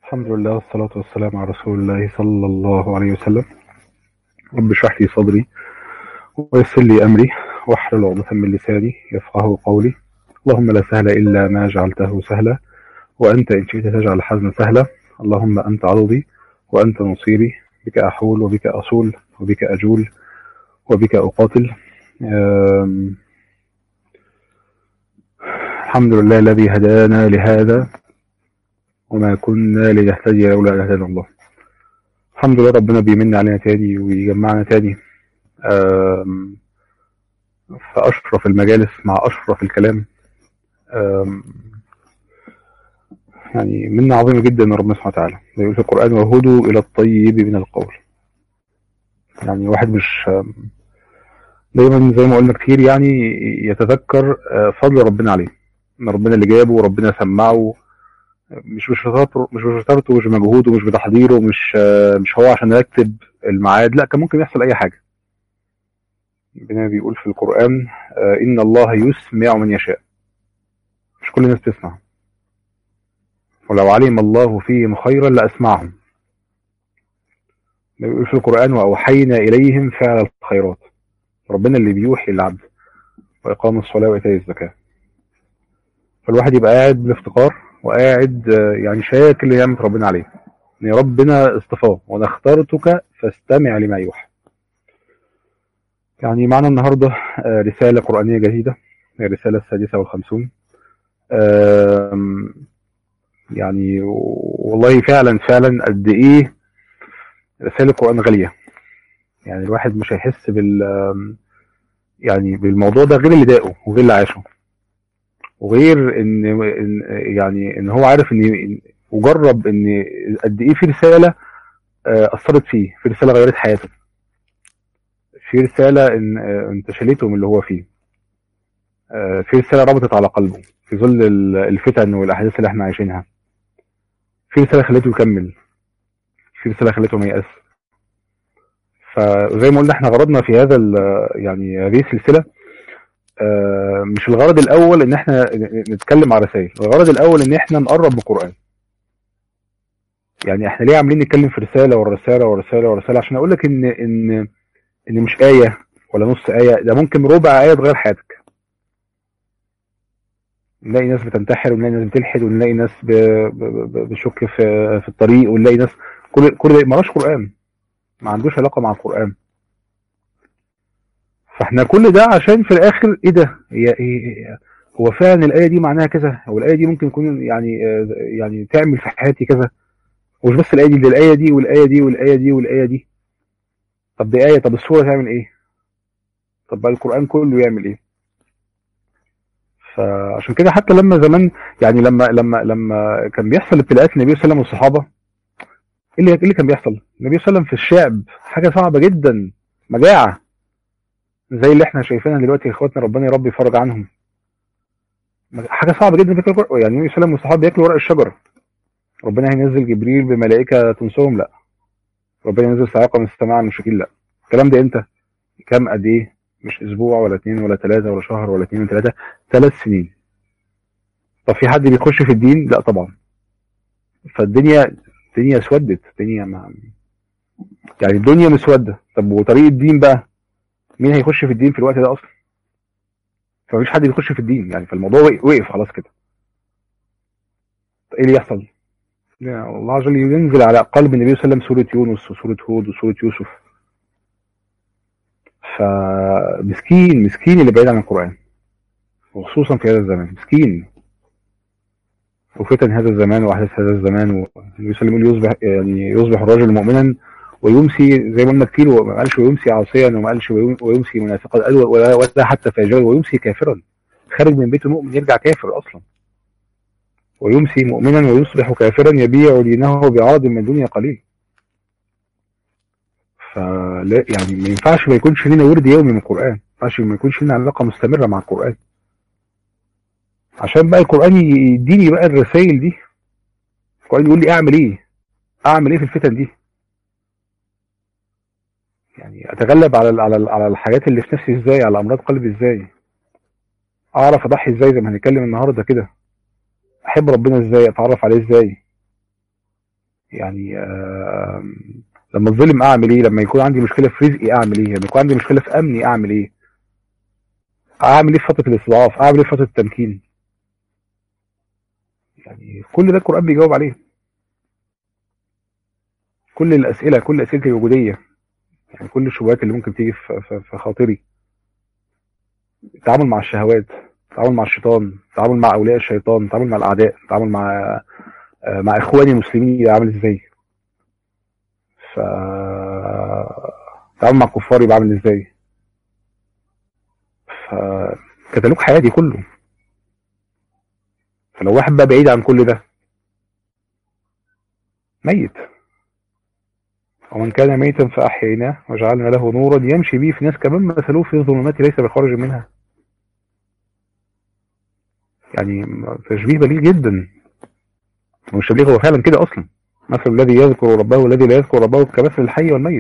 الحمد لله والصلاة والسلام على رسول الله صلى الله عليه وسلم. رب اشرح لي صدري ويسر لي أمري واحلل عقدة من لساني يفقهوا قولي. اللهم لا سهل إلا ما جعلته سهلا، وأنت إن شئت تجعل الحزن سهلا. اللهم أنت عضدي وأنت نصيري، بك أحول وبك أصول وبك أجول وبك أقاتل. الحمد لله الذي هدانا لهذا وما كنا لنهتدي لولا أن هدانا الله. الحمد لله ربنا بيمن علينا تاني ويجمعنا تاني في أشرف المجالس مع أشرف الكلام. يعني منة عظيمة جدا من ربنا سبحانه وتعالى. يقول في القرآن: وهدوا إلى الطيب من القول. يعني واحد مش دايما زي ما قلنا كتير يعني يتذكر فضل ربنا عليه، ان ربنا اللي جابه وربنا سمعه، مش بشطارته مش بمجهوده مش بتحضيره، مش هو عشان يرتب الميعاد، لا، كان ممكن يحصل اي حاجه. ربنا بيقول في القرآن: إن الله يسمع من يشاء. مش كل الناس تسمع، ولو علم الله فيهم خيرا لأسمعهم. بيقول في القرآن: وأوحينا إليهم فعل الخيرات. ربنا اللي بيوحي للعبد، وإقام الصلاة وإيتاء الزكاة. فالواحد يبقى قاعد بالافتقار وقاعد يعني شاكر لنعمة ربنا عليه، إن ربنا اصطفاه وأنا اخترتك فاستمع لما يوحى. يعني معنا النهاردة رسالة قرآنية جديدة، هي الرسالة 56. يعني والله فعلا فعلا قد ايه رسائل القرآن غالية. يعني الواحد مش هيحس يعني بالموضوع ده غير اللي داقه وغير اللي عاشه، وغير ان هو عارف ان وجرب ان قد ايه في رسالة اثرت فيه، في رسالة غيرت حياته، في رسالة ان انت شليته من اللي هو فيه، في رسالة ربطت على قلبه في ظل الفتن والاحداث اللي احنا عايشينها، في رسالة خليته يكمل، في رسالة خليته ما ييأس. فزي ما قلنا احنا غرضنا في هذا يعني هذه السلسلة مش الغرض الاول ان احنا نتكلم على رسائل، الغرض الاول ان احنا نقرب من القرآن. يعني احنا ليه عاملين نتكلم في رسالة ورا رسالة ورا رسالة ورا رسالة؟ عشان اقول لك ان مش آية ولا نص آية، ده ممكن ربع آية تغير حياتك. نلاقي ناس بتنتحر، ونلاقي ناس بتلحد، ونلاقي ناس بشك في الطريق، ونلاقي ناس كل ده مالوش قرآن، ما عندوش علاقة مع القرآن. فاحنا كل ده عشان في الاخر ايه ده، هي هو فعلا الايه دي معناها كذا، او الايه دي ممكن يكون يعني تعمل في حياتي كذا. ومش بس الايه دي، الايه دي والايه دي والايه دي والايه دي. طب دي ايه، طب السوره تعمل ايه؟ طب بقى القران كله يعمل ايه؟ فعشان كده حتى لما زمان، يعني لما كان بيحصل ابتلاءات النبي صلى الله عليه وسلم والصحابه، ايه اللي كان بيحصل؟ النبي صلى الله عليه وسلم في الشعب حاجه صعبه جدا، مجاعه زي اللي احنا شايفينها دلوقتي. اخواتنا ربنا يا رب يفرج عنهم، حاجه صعبه جدا. يعني النبي صلى الله عليه وسلم والصحابه بياكلوا ورق الشجر، ربنا هينزل جبريل بملائكه تنصرهم؟ لا. ربنا ينزل صاعقه من السماء على المشركين؟ لا. الكلام ده امتى؟ كام قد ايه؟ مش اسبوع ولا اتنين ولا تلاته ولا شهر ولا اتنين ولا تلاته، 3 سنين. طب في حد بيخش في الدين؟ لا طبعا. الدنيا اسودت، يعني الدنيا مسوده. طب وطريق الدين بقى، مين هيخش في الدين في الوقت ده اصلا؟ فمفيش حد بيخش في الدين، يعني فالموضوع وقف خلاص كده. ايه اللي يحصل؟ يعني الله عز وجل ينزل على قلب النبي صلى الله عليه وسلم سورة يونس وسورة هود وسورة يوسف. فمسكين مسكين اللي بعيد عن القرآن، وخصوصا في هذا الزمان مسكين. وفتن هذا الزمان واحداث هذا الزمان، والنبي صلى الله عليه وسلم يصبح الرجل مؤمنا ويمسي، زي ما قلنا كتير، وما قالش ويمسي عاصيا، وما قالش ويمسي منافقا، قال ولا حتى فاجرا، ويمسي كافرا، خارج من بيته مؤمن يرجع كافر اصلا. ويمسي مؤمنا ويصبح كافرا يبيع دينه بعرض من الدنيا قليل. فلا يعني ما ينفعش ما يكونش لنا ورد يومي من القرآن، ما ينفعش ما يكونش لنا علاقة مستمرة مع القرآن، عشان بقى القرآن يديني بقى الرسائل دي. القرآن يقول لي اعمل ايه في الفتن دي، يعني اتغلب على الحاجات اللي في نفسي ازاي، على امراض قلبي ازاي، اعرف اضحي ازاي زي ما هنتكلم النهارده كده، احب ربنا ازاي، اتعرف عليه ازاي. يعني لما الظلم اعمل ايه؟ لما يكون عندي مشكله في رزقي اعمل ايه؟ لما يكون عندي مشكله في امني اعمل ايه؟ اعمل ايه في فتره الاستضعاف؟ اعمل ايه في فتره التمكين؟ يعني كل ده القران بيجاوب عليه. كل الاسئله، كل اسئلتي الوجوديه، يعني كل الشبهات اللي ممكن تيجي في خاطري، التعامل مع الشهوات، التعامل مع الشيطان، التعامل مع اولياء الشيطان، التعامل مع الاعداء، التعامل مع اخواني المسلمين يبقى عامل ازاي، ف التعامل مع الكفار يبقى عامل ازاي. فكتالوج حياتي كله. فلو واحد بقى بعيد عن كل ده ميت. ومن كان ميتا فاحييناه وجعلنا له نورا يمشي به في الناس كمان مثلوه في الظلمات ليس بخارج منها. يعني تشبيه بليغ جدا. مش تبليغ، هو فعلا كده اصلا. مثل الذي يذكر ربه والذي لا يذكر ربه كمثل الحي والميت.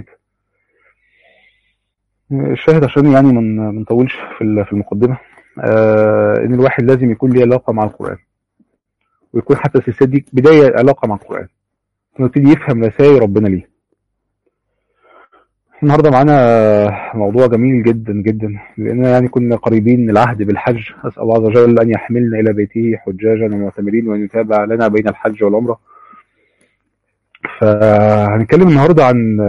الشاهد عشان يعني ما نطولش في المقدمه، ان الواحد لازم يكون له علاقه مع القران، ويكون حتى السلسله دي بدايه علاقه مع القران، ويبتدي يفهم رسائل ربنا ليه. النهارده معانا موضوع جميل جدا جدا، لاننا يعني كنا قريبين من العهد بالحج. اسال الله عز وجل ان يحملنا الى بيته حجاجا ومعتمرين، وان يتابع لنا بين الحج والعمره. فهنتكلم النهارده عن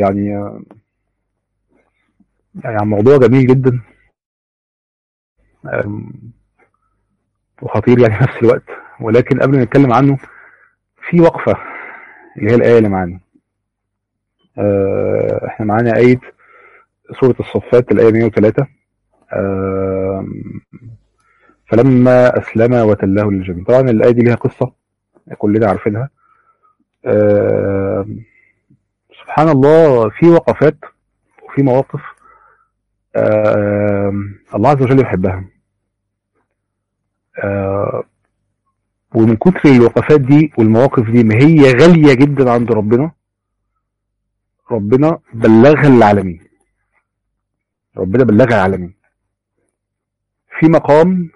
عن موضوع جميل جدا وخطير يعني في نفس الوقت. ولكن قبل ما نتكلم عنه في وقفه، اللي هي الايه اللي معانا. احنا معانا آية سورة الصفات الآية 103. فلما أسلم وتله للجبين. طبعا الآية دي ليها قصة كلنا عارفينها. سبحان الله، في وقفات وفي مواقف الله عز وجل يحبها. ومن كتر الوقفات دي والمواقف دي ما هي غالية جدا عند ربنا، ربنا بلغها للعالمين. ربنا بلغها للعالمين في مقام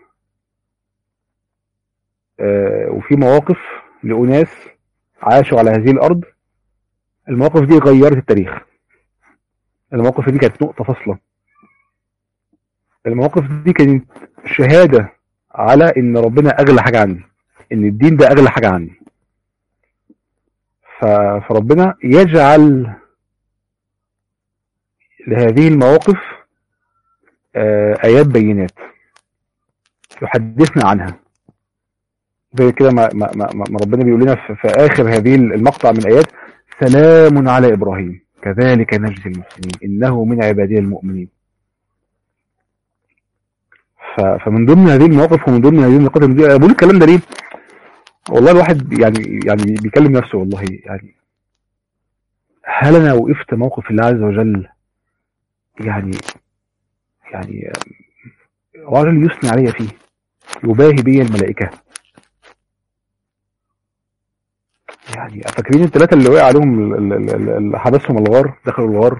وفي مواقف لأناس عاشوا على هذه الأرض. المواقف دي غيرت التاريخ. المواقف دي كانت نقطة فاصلة. المواقف دي كانت شهادة على إن ربنا أغلى حاجة عندي، إن الدين ده أغلى حاجة عندي. فربنا يجعل لهذه المواقف آيات بينات يحدثنا عنها. زي كده ما ربنا بيقول لنا في آخر هذه المقطع من آيات: سلام على إبراهيم كذلك نجزي المحسنين إنه من عبادنا المؤمنين. فمن ضمن هذه المواقف ومن ضمن هذه النقاط دي، بقول الكلام ده ليه؟ والله الواحد يعني بيكلم نفسه والله. يعني هل انا وقفت موقف الله عز وجل؟ يعني راجل يثني علي فيه، يباهي بي الملائكة. يعني فاكرين الثلاثة اللي وقع عليهم اللي حبسهم الغار، دخلوا الغار.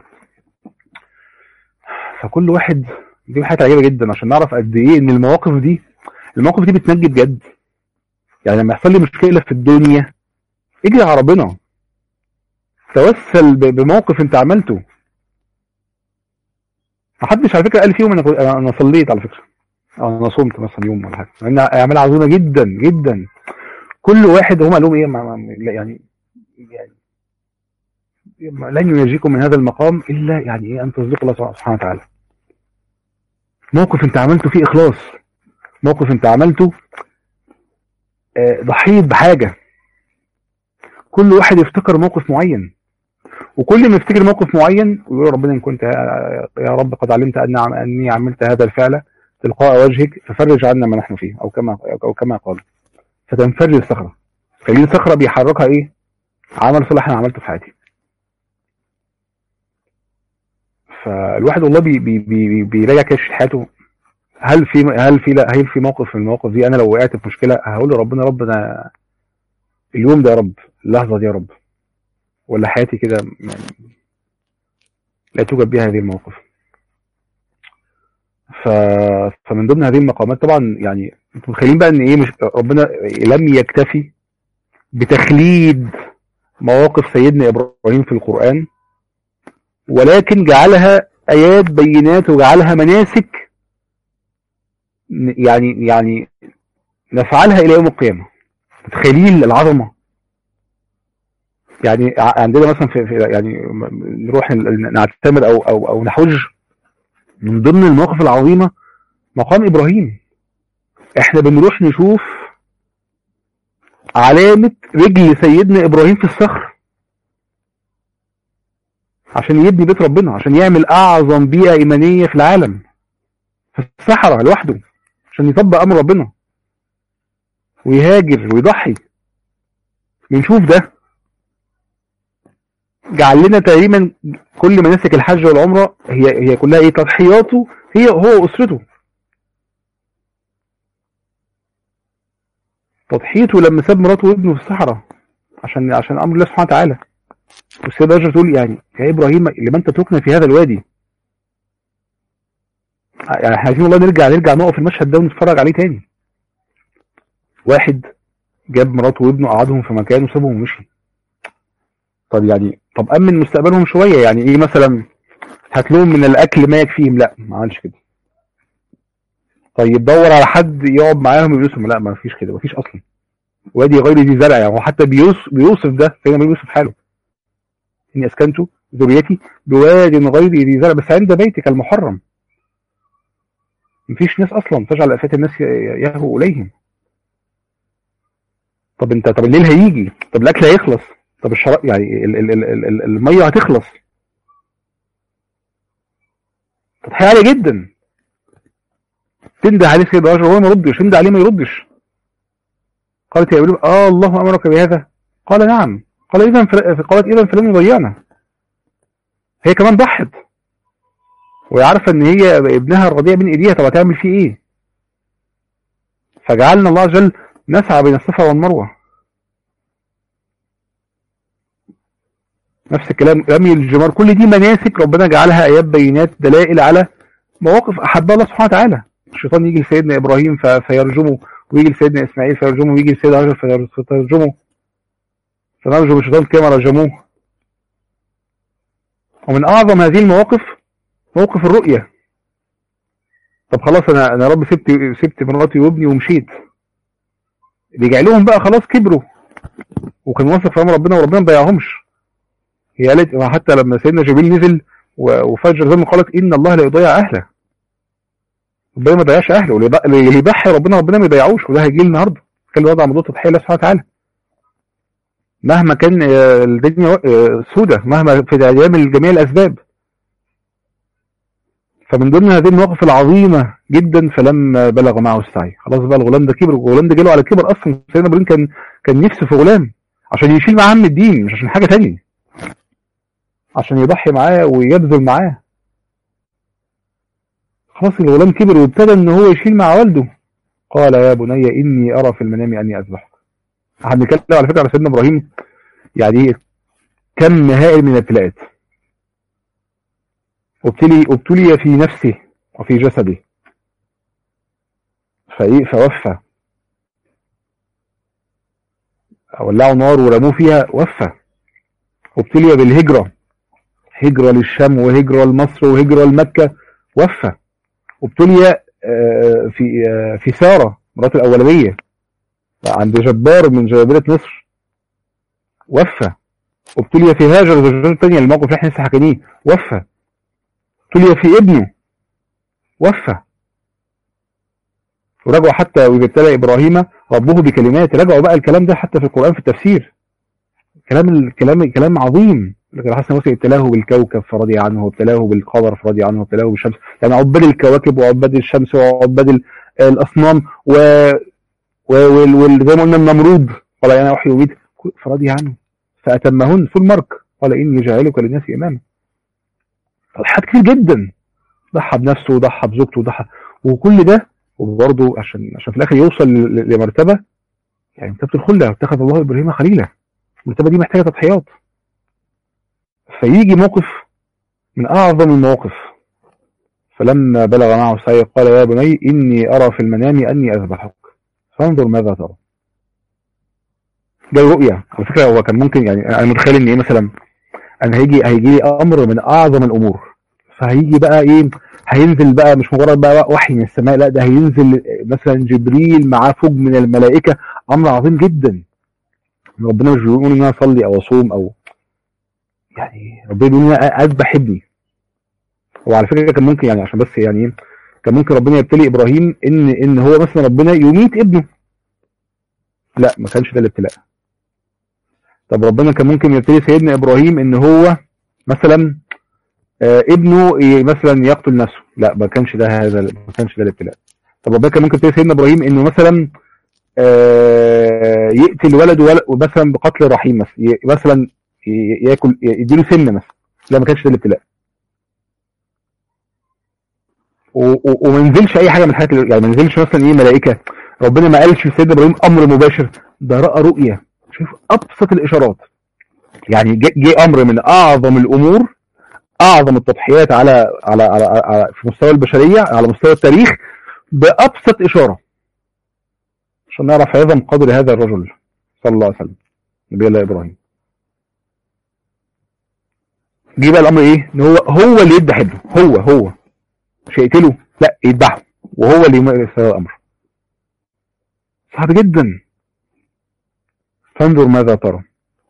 فكل واحد، دي حاجة عجيبة جدا عشان نعرف قد ايه ان المواقف دي بتنجي بجد. يعني لما يحصل لي مشكلة في الدنيا، اجري على ربنا، توسل بموقف انت عملته. محدش على فكرة قال فيهم انا صليت على فكرة، او انا صمت مثلا يوم ولا حاجة، لان اعمال عظيمة جدا جدا. كل واحد هم قالوا ايه يعني لن ينجيكم من هذا المقام الا يعني ايه ان تصدقوا الله سبحانه وتعالى. موقف انت عملته فيه اخلاص، موقف انت عملته ضحيت بحاجة. كل واحد يفتكر موقف معين، وكل ما يفتكر موقف معين ويقول ربنا ان كنت يا رب قد علمت اني عملت هذا الفعل تلقاء وجهك ففرج عنا ما نحن فيه، او كما قال. فتنفرج الصخرة. فدي الصخرة بيحركها ايه؟ عمل صالح انا عملته في حياتي. فالواحد والله بيراجع كده حياته. هل في موقف من المواقف دي انا لو وقعت في مشكله هقول لربنا اليوم ده يا رب، اللحظه دي يا رب، ولا حياتي كده يعني لا توجد بها هذه المواقف؟ فمن ضمن هذه المقامات طبعا، يعني انتم متخيلين بقى ان ايه؟ مش ربنا لم يكتفي بتخليد مواقف سيدنا إبراهيم في القرآن، ولكن جعلها آيات بينات وجعلها مناسك يعني نفعلها إلى يوم القيامة. متخيلين العظمة؟ يعني عندنا مثلا في يعني نروح نعتمر أو نحج، من ضمن المواقف العظيمة مقام إبراهيم. احنا بنروح نشوف علامة رجل سيدنا إبراهيم في الصخر عشان يبني بيت ربنا، عشان يعمل أعظم بيئة إيمانية في العالم في الصحراء لوحده عشان يطبق أمر ربنا ويهاجر ويضحي. بنشوف ده جعل لنا تقريبا كل مناسك الحج والعمرة هي كلها ايه؟ تضحياته هو وأسرته. تضحيته لما ساب مراته وابنه في الصحراء عشان أمر الله سبحانه وتعالى. والسيدة هاجر تقول يعني يا إبراهيم لمن تتركنا في هذا الوادي؟ يعني احنا عايزين والله نرجع نقف المشهد ده ونتفرج عليه تاني. واحد جاب مراته وابنه قعدهم في مكان وسابهم ومشي. طب أمن مستقبلهم شوية، يعني ايه مثلا؟ هات لهم من الأكل ما يكفيهم؟ لا، ما عملش كده. طيب دور على حد يقعد معاهم ويجلسهم؟ لا، ما فيش كده، ما فيش أصلا. وادي غير ذي زرع، يعني هو حتى بيوصف ده سيدنا يوسف حاله: إني أسكنت ذريتي بواد غير ذي زرع بس عند بيتك المحرم. مفيش ناس أصلا، تجعل أفات الناس يهووا إليهم. طب الليل هيجي، طب الأكل هيخلص، طب الشراب يعني المية هتخلص. تضحية عالية جدا. تنده عليه سيدة هاجر وهو ما يردش، تنده عليه ما يردش. قالت يا إبراهيم الله أمرك بهذا؟ قال نعم. قالت إذا فلن يضيعنا. هي كمان ضحت وهي عارفة ان هي ابنها الرضيع بين ايديها، طب هتعمل فيه ايه؟ فجعلنا الله عز وجل نسعى بين الصفا والمروة. نفس الكلام رمي الجمار، كل دي مناسك ربنا جعلها ايات بينات دلائل على مواقف احبها الله سبحانه وتعالى. الشيطان يجي لسيدنا ابراهيم فيرجمه، ويجي لسيدنا اسماعيل فيرجمه، ويجي لسيدنا هاجر فيرجمه، فنرجم الشيطان كما رجموه. ومن اعظم هذه المواقف موقف الرؤية. طب خلاص انا رب سبت مراتي وابني ومشيت. رجع لهم بقى خلاص كبروا وكان واثق في امر ربنا وربنا ما ضيعهمش. هي قالت حتى لما سيدنا جبريل نزل وفجر زي ما قالت ان الله لا يضيع اهله. ربنا ما يضيعش اهله، اللي يضحي ربنا ما يضيعوش. وده هيجي النهارده كان وضع موضوع تضحيه الله سبحانه وتعالى مهما كان الدنيا سودة، مهما في ايام جميع الاسباب. فمن ضمن هذه المواقف العظيمه جدا فلما بلغ معه السعي، خلاص بقى الغلام ده كبر، والغلام ده جاله على كبر اصلا. سيدنا ابراهيم كان نفسه في غلام عشان يشيل معاه هم الدين، مش عشان حاجه ثانيه، عشان يضحي معاه ويبذل معاه. خلاص الغلام كبر وابتدى ان هو يشيل مع والده. قال يا بني اني ارى في المنام اني اذبحك. هنتكلم على فكره على سيدنا ابراهيم يعني كم هائل من الابتلاءات. ابتلي في نفسه وفي جسده فوفى. ولعوا نار ورموه فيها وفى. ابتلي بالهجرة، هجرة للشام وهجرة لمصر وهجرة لمكة وفى. ابتلي في سارة مرات الأولوية عند جبار من جبابرة مصر وفى. ابتلي في هاجر زوجته الثانية الموقف اللي احنا لسه حكيناه وفى. ابتلي في ابنه وفى. ورجعوا حتى وإذ ابتلى إبراهيم ربه بكلمات، رجعوا بقى الكلام ده حتى في القرآن في التفسير. كلام عظيم. لكن حسن وسع ابتلاه بالكوكب فرضي عنه، وابتلاه بالقمر فرضي عنه، وابتلاه بالشمس. يعني عباد الكواكب وعباد الشمس وعباد الأصنام وزي ما قلنا النمرود قال أنا أحيي وأميت فرضي عنه فأتمهن في المرك قال إني جاعلك للناس إماما. تضحيات كتير جدا، ضحى بنفسه وضحى بزوجته وضحى، وكل ده وبرضه عشان في الآخر يوصل لمرتبة يعني مرتبة الخلة. اتخذ الله إبراهيم خليلا. المرتبة دي محتاجة تضحيات. فيجي موقف من أعظم المواقف فلما بلغ معه السعي قال يا بني إني أرى في المنام أني أذبحك فانظر ماذا ترى. جاي رؤيه. على فكره هو كان ممكن، يعني انا متخيل ان ايه مثلا، انا هيجي لي امر من اعظم الامور، فهيجي بقى ايه، هينزل بقى مش مجرد بقى وحي من السماء، لا ده هينزل مثلا جبريل معاه فوج من الملائكه، امر عظيم جدا. ربنا مش بيقول ان انا اصلي او اصوم او، يعني ربنا بيقول ان انا اذبح ابني. وعلى فكره كان ممكن، يعني عشان بس يعني ايه، كان ممكن ربنا يبتلي ابراهيم ان هو مثلا ربنا يميت ابنه، لا ما كانش ده الابتلاء. طب ربنا كان ممكن يبتلي سيدنا ابراهيم ان هو مثلا ابنه مثلا يقتل نفسه، لا ما كانش ده، ما كانش ده الابتلاء. طب ربنا كان ممكن يبتلي سيدنا ابراهيم انه مثلا يقتل ولده مثلا بقتل رحيم، مثلا ياكل يديله سم مثلا، لا ما كانش ده الابتلاء. وما نزلش اي حاجه من الحاجات يعني ما نزلش مثلا ايه ملائكه، ربنا ما قالش لسيدنا ابراهيم امر مباشر، ده راى رؤيه. شوف ابسط الاشارات، يعني جه امر من اعظم الامور، اعظم التضحيات على في مستوى البشريه، على مستوى التاريخ، بابسط اشاره، عشان نعرف عظم قدر هذا الرجل صلى الله عليه وسلم، نبي الله ابراهيم. جه بقى الامر ايه، ان هو اللي يذبح ابنه، هو مش هيقتله، لا يذبحه، وهو اللي يمارس هذا الامر. صعب جدا. فانظر ماذا ترى.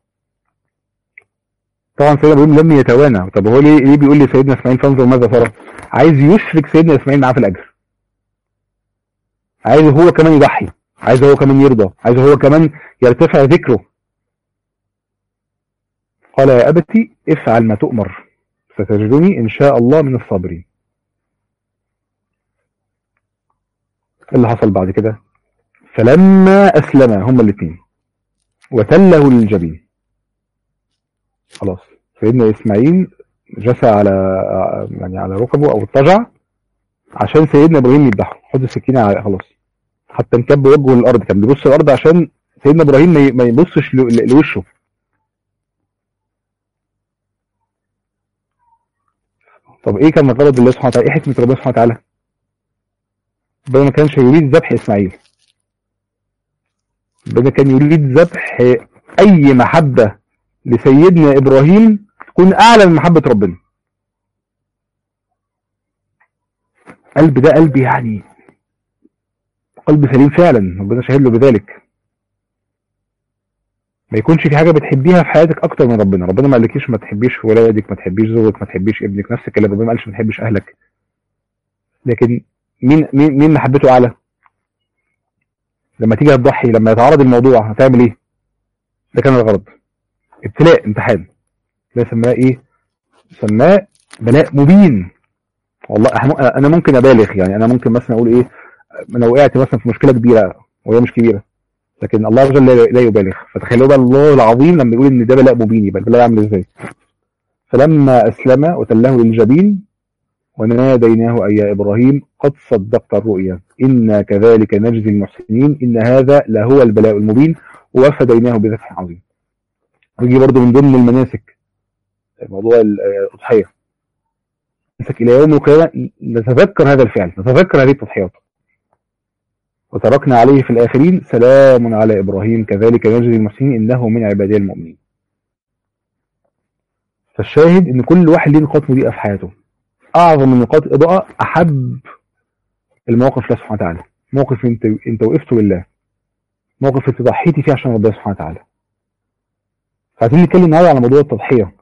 طبعا سيدنا ابراهيم لم يتوانى. طب هو ليه بيقول لي سيدنا اسماعيل فانظر ماذا ترى؟ عايز يشرك سيدنا اسماعيل معاه في الاجر، عايز هو كمان يضحي، عايز هو كمان يرضى، عايز هو كمان يرتفع ذكره. قال يا أبتي افعل ما تؤمر ستجدني إن شاء الله من الصابرين. اللي حصل بعد كده، فلما أسلما هما الاثنين وتله للجبين، خلاص سيدنا إسماعيل جسى على يعني على ركبه أو اضطجع عشان سيدنا إبراهيم يذبحه، حط السكينة على خلاص، حتى انكب وجهه للأرض، كان بيبص الأرض عشان سيدنا إبراهيم ما يبصش لوشه. طب ايه كان غرض الله سبحانه وتعالى، ايه حكمة ربنا سبحانه وتعالى؟ ربنا ما كانش يريد ذبح اسماعيل، ربنا كان يريد ذبح اي محبة لسيدنا ابراهيم تكون اعلى من محبة ربنا. قلب ده قلب يعني قلب سليم فعلا، ربنا شاهد له بذلك. ما يكونش في حاجة بتحبيها في حياتك اكتر من ربنا. ربنا ما قالكيش ما تحبيش ولادك، ما تحبيش زوجك، ما تحبيش ابنك، نفس الكلام. ربنا ما قالش ما تحبيش اهلك، لكن مين محبته اعلى؟ لما تيجي تضحي، لما يتعرض الموضوع هتعمل ايه؟ ده كان الغرض، ابتلاء، امتحان. ده سماه ايه؟ سماه بلاء مبين. والله انا ممكن ابالغ، يعني انا ممكن مثلا اقول ايه، انا وقعت مثلا في مشكله كبيره وهي مش كبيره، لكن الله عز وجل لا يبالغ. فتخيلوا بقى الله العظيم لما يقول ان ده بلاء مبين، يبقى البلاء عامل ازاي؟ فلما اسلم وتله للجبين وناديناه اي يا ابراهيم قد صدقت الرؤيا انا كذلك نجزي المحسنين ان هذا لهو البلاء المبين وفديناه بذبح عظيم. ويجي برضه من ضمن المناسك موضوع الاضحيه، نمسك الى يوم القيامه نتذكر هذا الفعل، نتذكر هذه التضحيات. وتركنا عليه في الاخرين سلام على ابراهيم كذلك نجزي المحسنين انه من عبادنا المؤمنين. فالشاهد ان كل واحد ليه نقاط مضيئه في حياته، اعظم من نقاط الاضاءه احب المواقف لله سبحانه وتعالى، موقف انت وقفت لله، موقف انت ضحيتي فيه عشان ربنا سبحانه وتعالى. فعايزين نتكلم النهارده على موضوع التضحيه.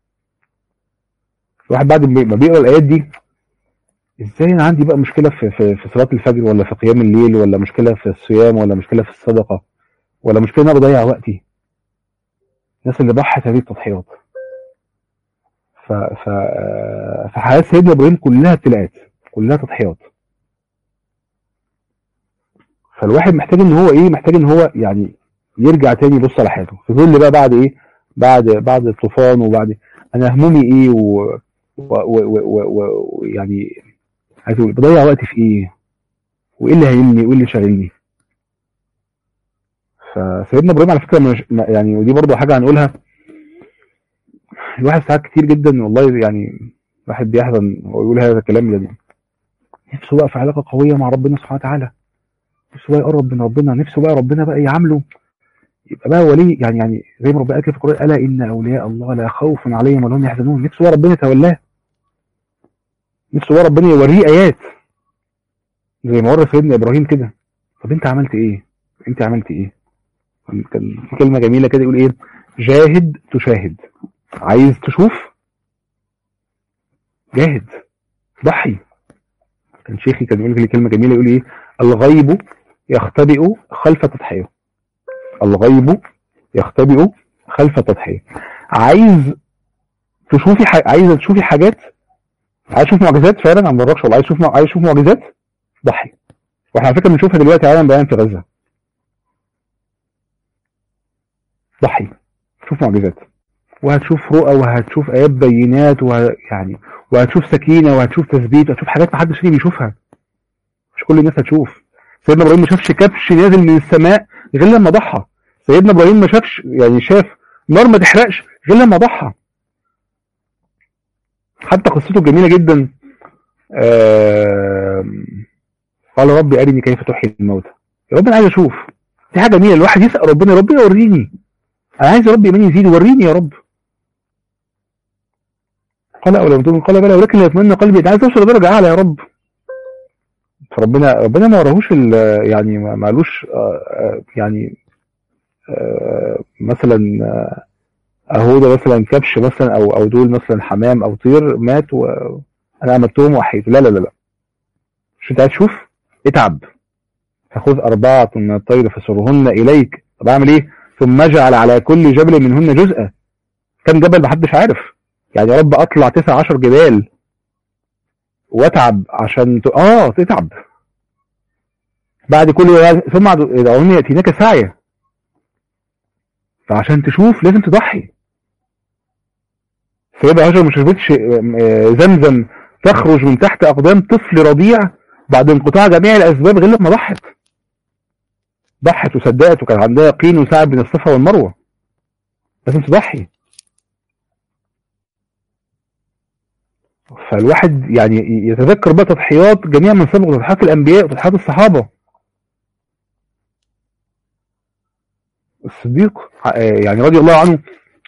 الواحد بعد ما بيقرا الايات دي، ازاي انا عندي بقى مشكله في صلاه الفجر، ولا في قيام الليل، ولا مشكله في الصيام، ولا مشكله في الصدقه، ولا مشكله ان انا بضيع وقتي؟ الناس اللي ضحت هذه التضحيات. فحياه سيدنا ابراهيم كلها ابتلاءات، كلها تضحيات. فالواحد محتاج ان هو ايه، محتاج ان هو يعني يرجع تاني يبص على حياته في ظل بقى بعد ايه، بعد الطوفان، وبعد انا همومي ايه يعني عايز اقول بضيع وقتي في ايه، وايه اللي هيمني، وايه اللي شاغلني. فسيدنا ابراهيم على فكره مش يعني، ودي برضه حاجه هنقولها، الواحد ساعات كتير جدا والله يعني الواحد بيحزن ويقول هذا الكلام، لان نفسه بقى في علاقه قويه مع ربنا سبحانه وتعالى، نفسه بقى يقرب من ربنا، نفسه بقى ربنا بقى يعامله يبقى بقى ولي يعني زي ما ربنا قال في القرآن: ألا إن أولياء الله لا خوف عليهم ولا هم يحزنون. نفسه ربنا يتولاه، نفسه ربنا يوريه آيات زي ما ورى سيدنا إبراهيم كده. طب أنت عملت إيه؟ أنت عملت إيه؟ كان في كلمة جميلة كده يقول إيه: جاهد تشاهد. عايز تشوف؟ جاهد، ضحي. كان شيخي كان يقول لي كلمة جميلة يقول إيه: الغيب يختبئ خلف تضحية. الغيب يختبئ خلف تضحية. عايز عايز تشوفي حاجات، عايز تشوف معجزات فعلا، ما بنبركش والله، عايز تشوف معجزات، ضحي. واحنا على فكره بنشوفها دلوقتي عالم بيان في غزه. ضحي، شوف معجزات، وهتشوف رؤى، وهتشوف ايات بينات، يعني وهتشوف سكينه، وهتشوف تثبيت، وهتشوف حاجات ما حدش فينا بيشوفها. مش كل الناس هتشوف. سيدنا ابراهيم ما شافش كبش نازل من السماء غير لما ضحى. سيدنا ابراهيم ما شافش، يعني شاف نار ما تحرقش غير لما ضحى. حتى قصته جميله جدا. قال ربي ارني كيف تحيي الموتى. يا رب انا عايز اشوف. دي حاجه جميله، الواحد يسال ربنا: يا رب وريني، انا عايز يا رب ايماني يزيد، وريني يا رب. قال اولم تؤمن؟ قال بلى ولكن ليطمئن قلبي. ده عايز اوصل لدرجه اعلى يا رب. فربنا ما وراهوش يعني ما قالوش يعني مثلا اهو ده مثلا كبش مثلا، او دول مثلا حمام او طير مات وانا امتهم واحيد. لا لا لا لا، مش انت عايز تشوف؟ اتعب. فخذ 4 من الطير فصرهن اليك. طب اعمل ايه؟ ثم اجعل على كل جبل منهن جزءا. كم جبل محدش عارف. يعني يا رب اطلع 19 جبال واتعب عشان تتعب. بعد كل ثم ادعوني ياتينك سعيا. فعشان تشوف لازم تضحي. سيدة هاجر ما شربتش زمزم تخرج من تحت اقدام طفل رضيع بعد انقطاع جميع الاسباب غير لما ضحت وصدقت، وكان عندها يقين وسعي بين الصفا والمروه. لازم تضحي. فالواحد يعني يتذكر بقى تضحيات جميع من سبق، تضحيات الانبياء وتضحيات الصحابه. الصديق يعني رضي الله عنه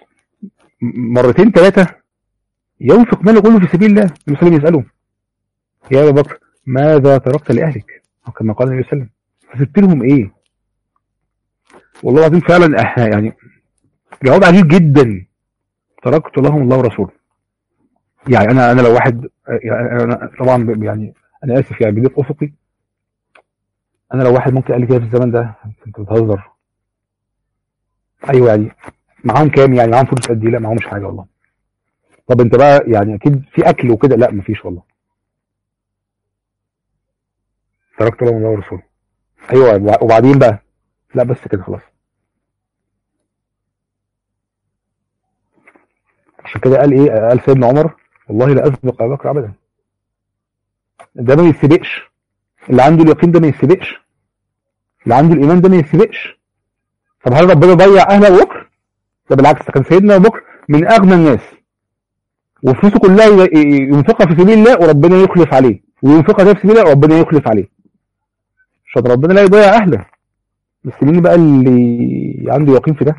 2 3 ينفق ماله كله في سبيل الله. النبي صلى الله عليه وسلم يساله: يا ابا بكر ماذا تركت لاهلك؟ او كما قال النبي صلى الله عليه وسلم: فسبت لهم ايه؟ والله العظيم فعلا يعني جواب عجيب جدا: تركت لهم الله ورسوله. يعني انا لو واحد، يعني أنا طبعا يعني انا اسف يعني بضيق افقي، انا لو واحد ممكن قال لي كده في الزمن ده: انت بتهزر. ايوه، يعني معاهم كام؟ يعني معاهم فلوس قد ايه؟ لا معاهمش حاجه والله. طب انت بقى يعني اكيد في اكل وكده؟ لا مفيش والله. تركت لهم الله ورسوله. ايوه، وبعدين بقى؟ لا بس كده خلاص. عشان كده قال ايه؟ قال سيدنا عمر: والله لا اسبق ابا بكر ابدا. ده ما يسبقش. اللي عنده اليقين ده ما يسبقش. اللي عنده الايمان ده ما يسبقش. طب هل ربنا ضيع اهل ابو بكر؟ ده بالعكس، كان سيدنا ابو بكر من اغنى الناس، وفلوسه كلها ينفقها في سبيل الله وربنا يخلف عليه، وينفقها في سبيل الله وربنا يخلف عليه. عشان ربنا لا يضيع اهله. بس مين بقى اللي عنده يقين في ده؟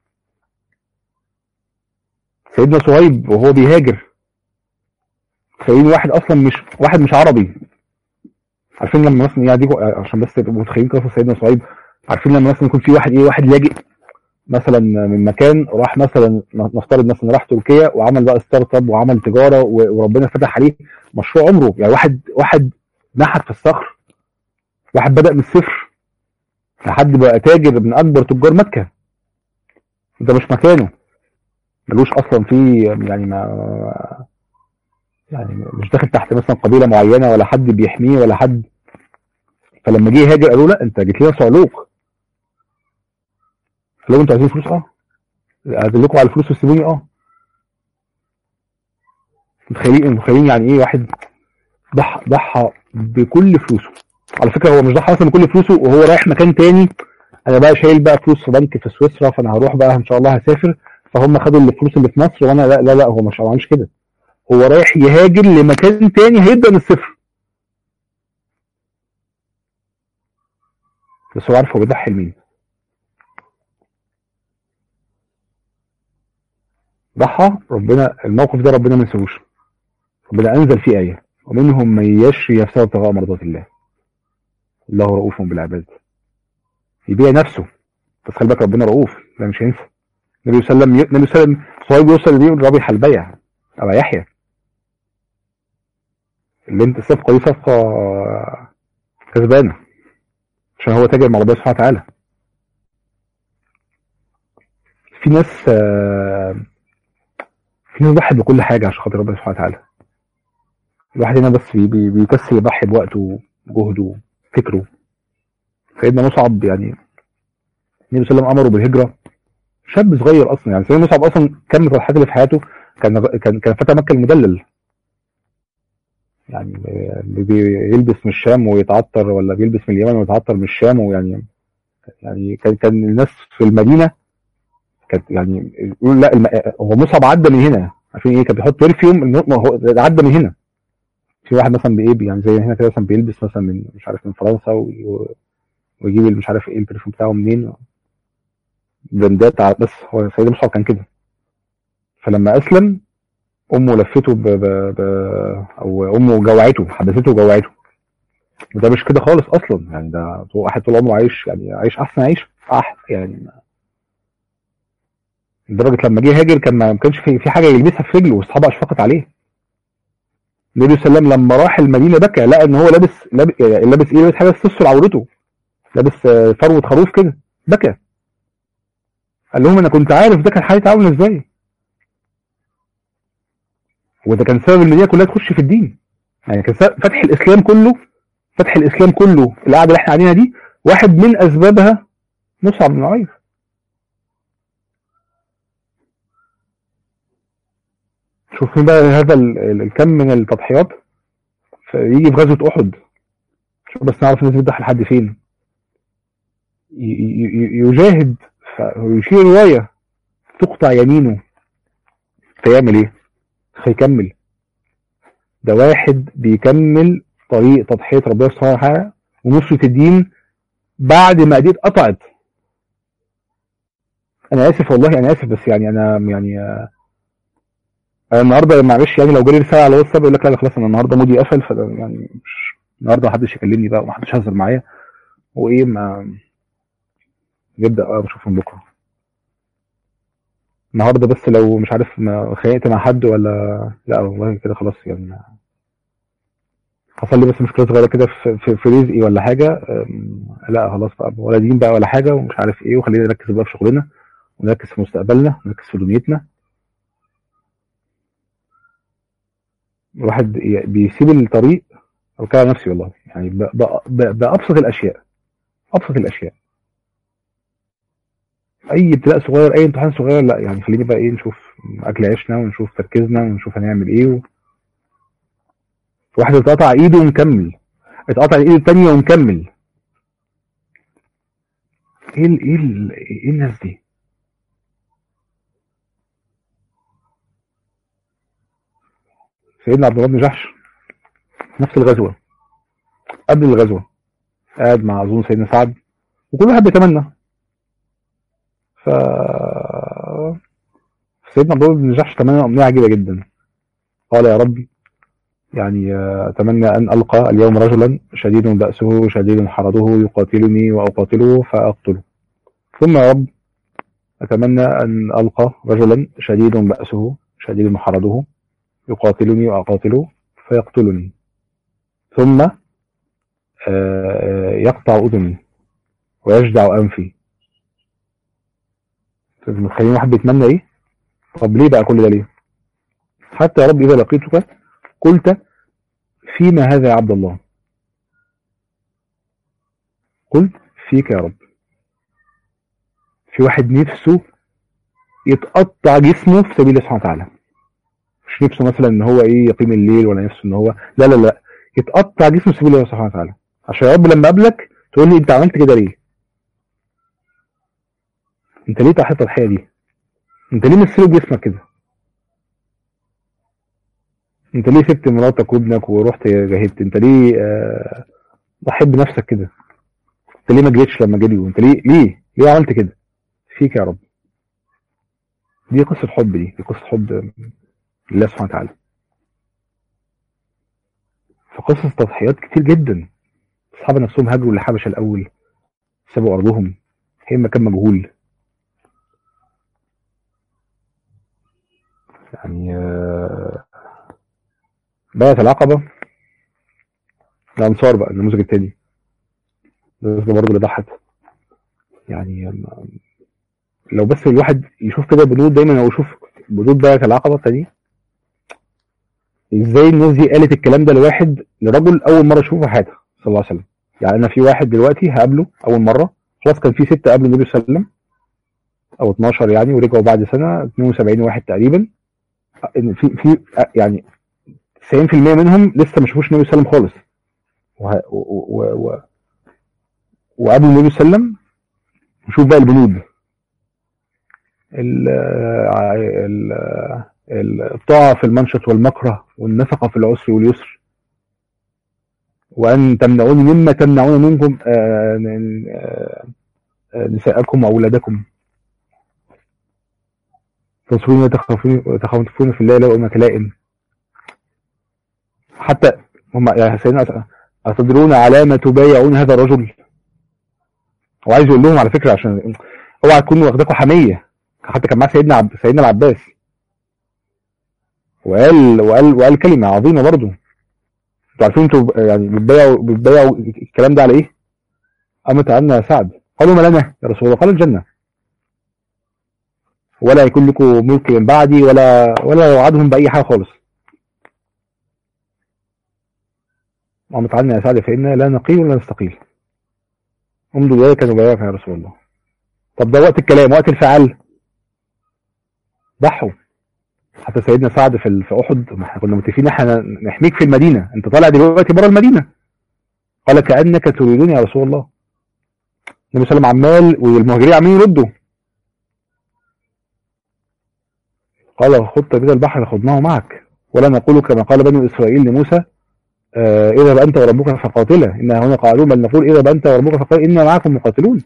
سيدنا صهيب وهو بيهاجر، سيدنا واحد مش عربي. عارفين لما مثلا يعني عشان بس تبقوا متخيلين قصه سيدنا صهيب، عارفين لما مثلا يكون في واحد لاجئ مثلا من مكان، راح مثلا نفترض مثلا راح تركيا وعمل بقى ستارت اب وعمل تجاره وربنا فتح عليه مشروع عمره. يعني واحد نحت في الصخر، واحد بدأ من الصفر لحد بقى تاجر من اكبر تجار مكه. ده مش مكانه، ملوش اصلا فيه يعني يعني مش داخل تحت مثلا قبيله معينه ولا حد بيحميه ولا حد. فلما جه يهاجر قالوا: لا انت جيت لنا صعلوك. قالوا: انتوا عايزين فلوس؟ ادلكم على الفلوس وسيبوني. متخيلين يعني ايه واحد ضحى بكل فلوسه. على فكره هو مش ضحى اصلا بكل فلوسه وهو رايح مكان تاني. انا بقى شايل بقى فلوس في بنك في سويسرا، فانا هروح بقى ان شاء الله هسافر، فهم خدوا الفلوس اللي في مصر وانا لا لا لا، هو مش عملش كده. هو رايح يهاجر لمكان تاني هيبدا من الصفر. بس هو عارف هو بيضحي لمين. ضحى ربنا، الموقف ده ربنا ما ينساهوش، ربنا انزل فيه ايه: ومنهم من يشري نفسه ابتغاء مرضات الله، الله رؤوف بالعباد. يبيع نفسه، بس خلي بالك ربنا رؤوف، ده مش هينسى. النبي صلى الله عليه وسلم، النبي صلى الله عليه وسلم صهيب يوصل لديه رابح البيع، ابا يحيى، اللي انت الصفقه دي صفقه كسبانه، عشان هو تاجر مع ربنا سبحانه وتعالى. في ناس في ناس ضحت بكل حاجه عشان خاطر ربنا سبحانه وتعالى. الواحد هنا بس بيكسل يضحي بوقته وجهده وفكره. سيدنا مصعب يعني النبي صلى الله عليه وسلم امره بالهجره، شاب صغير اصلا. يعني سيدنا مصعب اصلا كان من الحاجات اللي في حياته كان فتى مكه المدلل، يعني بيلبس من الشام ويتعطر، ولا بيلبس من اليمن ويتعطر من الشام، ويعني كان الناس في المدينه كانت يعني يقول لا هو مصعب عدى من هنا، عشان ايه؟ كان بيحط برفيوم، هو عدى من هنا. في واحد مثلا بايه يعني زي هنا كده مثلا بيلبس مثلا من مش عارف من فرنسا ويجيب مش عارف ايه البرفيوم بتاعه منين، براندات. بس هو سيدنا مصعب كان كده. فلما اسلم امه لفته ب... او امه جوعته، حبسته وجوعته. وده مش كده خالص اصلا، يعني ده واحد طول عمره عايش، يعني عايش احسن عيش يعني. لدرجه لما جه هاجر كان ما كانش في حاجه يلبسها في رجله، واصحابه اشفقت عليه. النبي صلى الله عليه وسلم لما راح المدينه بكى، لقى ان هو لابس ايه؟ لابس حاجه تستر عورته، لابس فروه خروف كده، بكى. قال لهم انا كنت عارف ده كان حالتي عامله ازاي، وده كان سبب المدينه كلها تخش في الدين. يعني كان فتح الاسلام كله، فتح الاسلام كله القعده اللي احنا قاعدينها دي واحد من اسبابها مصعب بن عمير. شوف بقى هذا الكم من التضحيات. يجي في غزوه احد، شوف بس نعرف الناس بتضحي لحد فين. يجاهد ويشير روايه تقطع يمينه، فيعمل ايه؟ هيكمل. ده واحد بيكمل طريق تضحيه ربنا سبحانه وتعالى ونصره الدين بعد ما ايديه اتقطعت. انا اسف والله، انا اسف، بس يعني انا يعني انا النهارده معلش، يعني لو جالي رساله على الواتساب يقول لك لا خلاص انا النهارده مودي قفل، ف يعني مش النهارده محدش يكلمني بقى ومحدش يهزر معايا، وايه ما نبدا بشوف من بكره. النهارده بس لو مش عارف ما خانقت مع حد ولا لا، والله كده خلاص يعني. حصل لي بس مشكله صغيره كده في رزقي ولا حاجه، لا خلاص بقى، ولا دين بقى ولا حاجه ومش عارف ايه، وخلينا نركز بقى في شغلنا ونركز في مستقبلنا ونركز في دنيتنا. الواحد بيسيب الطريق او كده نفسي والله، يعني بابسط الاشياء، ابسط الاشياء. اي ابتلاء صغير، اي امتحان صغير، لا يعني خليني بقى ايه، نشوف اكل عيشنا ونشوف تركيزنا ونشوف هنعمل ايه. واحد اتقطع ايده ومكمل، اتقطع ايده التانية ومكمل. ايه الناس دي؟ سيدنا عبد الله بن جحش نفس الغزوة، قبل الغزوة قاعد مع اظن سيدنا سعد، وكل واحد بيتمنى. ف سيدنا عبد الله بن جحش تمنى امنية عجيبة جدا. قال يا ربي، يعني أتمنى أن ألقى اليوم رجلا شديد بأسه شديد حرضه يقاتلني وأقاتله فأقتله. ثم يا رب أتمنى أن ألقى رجلا شديد بأسه شديد حرضه يقاتلني وأقاتله فيقتلني. ثم يقطع أذني ويجدع أنفي. متخيلين واحد بيتمنى إيه؟ طب ليه بقى كل ده ليه؟ حتى يا رب إذا لقيتك قلت فيما هذا يا عبد الله؟ قلت فيك يا رب. في واحد نفسه يتقطع جسمه في سبيل الله سبحانه وتعالى، مش نفسه مثلا ان هو ايه يقيم الليل، ولا نفسه ان هو لا يتقطع جسمه في سبيل الله سبحانه وتعالى، عشان يا رب لما اقابلك تقول لي انت عملت كده ليه؟ انت ليه ضحيت الضحيه دي؟ انت ليه مسلوب جسمك كده؟ انت ليه سبت مراتك وابنك ورحت جاهدت؟ انت ليه ضحيت بنفسك كده؟ انت ليه ما جريتش لما جريوا؟ انت ليه عملت كده؟ فيك يا رب. دي قصة حب، دي قصة حب لله سبحانه وتعالى. فقصص تضحيات كتير جدا. الصحابة نفسهم هاجروا للحبشة الأول، سابوا أرضهم، هي مكان مجهول. يعني بيعة العقبة، الأنصار بقى النموذج التاني، ده برضه اللي ضحت. يعني لو بس الواحد يشوف كده بنود دايما، او يشوف بنود بيعة العقبة التانية، ازاي الناس دي قالت الكلام ده لرجل أول مرة يشوفه في حياته صلى الله عليه وسلم. يعني أنا في واحد دلوقتي هقابله أول مرة، خلاص كان في 6 قبل النبي صلى الله عليه وسلم أو 12 يعني، ورجعوا بعد سنة 72 واحد تقريبا. في يعني 90% منهم لسه ما شافوش النبي صلى الله عليه وسلم خالص، وقبل النبي صلى الله عليه وسلم. نشوف بقى البنود، الطاعة في المنشط والمكره، والنفقة في العسر واليسر، وأن تمنعوني مما تمنعون منكم نساءكم وأولادكم، تنصرون وتخافون في الله لومة لائم. حتى هم يعني سيدنا أتدرون على ما تبايعون هذا الرجل؟ وعايز يقول لهم على فكرة عشان اوعى تكونوا واخداكوا حمية. حتى كان معاه سيدنا العباس، وقال كلمة عظيمة برضو. انتوا عارفين انتوا يعني بتبايعوا الكلام ده على ايه؟ قامت عنا سعد، قالوا ما لنا يا رسول الله؟ قال الجنة، ولا يكون لكم ملك من بعدي، ولا يوعدهم بأي حاجة خالص. قامت عنا يا سعد فإنا لا نقيل ولا نستقيل، امضوا إليك نبايعك يا رسول الله. طب ده وقت الكلام، وقت الفعل ضحوا. حتى سيدنا سعد في احد، ما احنا كنا متفقين احنا نحميك في المدينه، انت طالع دلوقتي بره المدينه. قال كانك تريدون يا رسول الله. النبي صلى الله عليه وسلم عمال والمهاجرين عمالين يردوا. قال خضت بنا البحر خضناه معك، ولا نقول كما قال بنو اسرائيل لموسى اذهب انت وربك فقاتلا انا هنا قاعدون، بل نقول اذهب انت وربك فقاتلا انا معكم مقاتلون.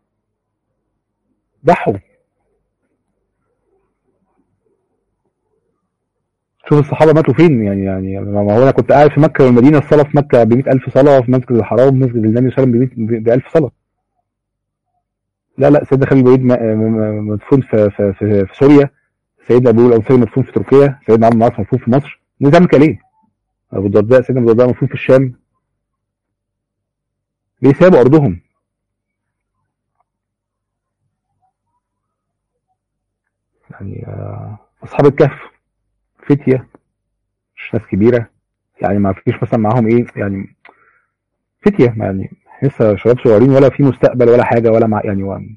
ضحوا. شوف الصحابه ماتوا فين. يعني ما هو انا كنت قاعد في مكه والمدينه، الصلاه في مكه ب 100,000 صلاه، في مسجد الحرام مسجد النبي صلى الله عليه وسلم ب 1000 صلاه. لا سيدنا خالد الوليد مدفون في سوريا، سيدنا ابو الانصاري مدفون في تركيا، سيدنا عمرو العاص مدفون في مصر. الناس تعمل كده ليه؟ سيدنا ابو الدرداء مدفون في الشام. ليه سابوا ارضهم؟ يعني اصحاب الكهف فتيه، مش ناس كبيره يعني، ما فيش مثلا معاهم ايه يعني، فتيه يعني لسه شباب صغيرين، ولا في مستقبل ولا حاجه، ولا مع يعني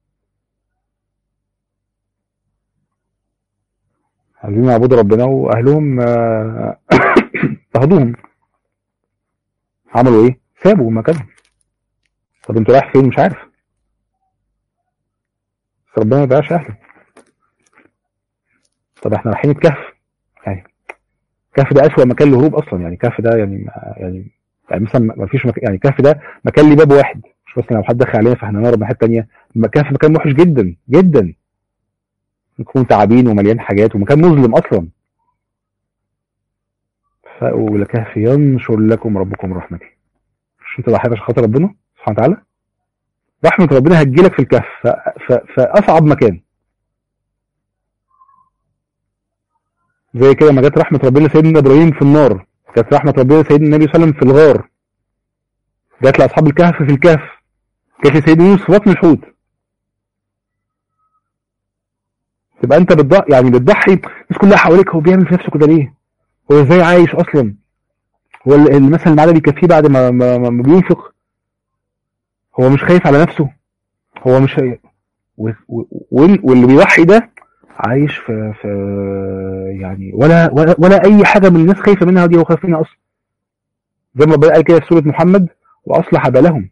عايزين يعبدوا ربنا، واهلهم اخدوهم. عملوا ايه؟ سابوا مكانهم. طب انتوا رايح فين؟ مش عارف. بس ربنا ما بيضيعش اهله. طب احنا رايحين الكهف، يعني الكهف ده اسوأ مكان للهروب اصلا. يعني الكهف ده يعني مثلا ما فيش يعني الكهف ده مكان ليه باب واحد، مش مثلا لو حد دخل علينا فاحنا نهرب من الناحيه الثانيه. الكهف مكان وحش جدا جدا، يكون تعابين ومليان حاجات، ومكان مظلم اصلا. فاووا لكهف ينشر لكم ربكم رحمته. مش انت ضحيت عشان خاطر ربنا سبحانه وتعالى؟ رحمه ربنا هتجيلك في الكهف، فاصعب مكان. زي كده ما جت رحمه ربنا سيدنا ابراهيم في النار، جت رحمه ربنا سيدنا النبي صلى الله عليه وسلم في الغار، جت لاصحاب الكهف في الكهف، جت لسيدنا يوسف في بطن الحوت. تبقى انت بتضحي. الناس كلها حواليك، هو بيعمل في نفسه كده ليه؟ هو ازاي عايش اصلا؟ هو المثل اللي معاه ده بيكفيه بعد ما بينفق؟ هو مش خايف على نفسه؟ هو مش واللي بيضحي ده عايش في يعني ولا اي حاجه من الناس خايفه منها، دي هو خايف منها اصلا. زي ما قال كده في سوره محمد: واصلح بالهم.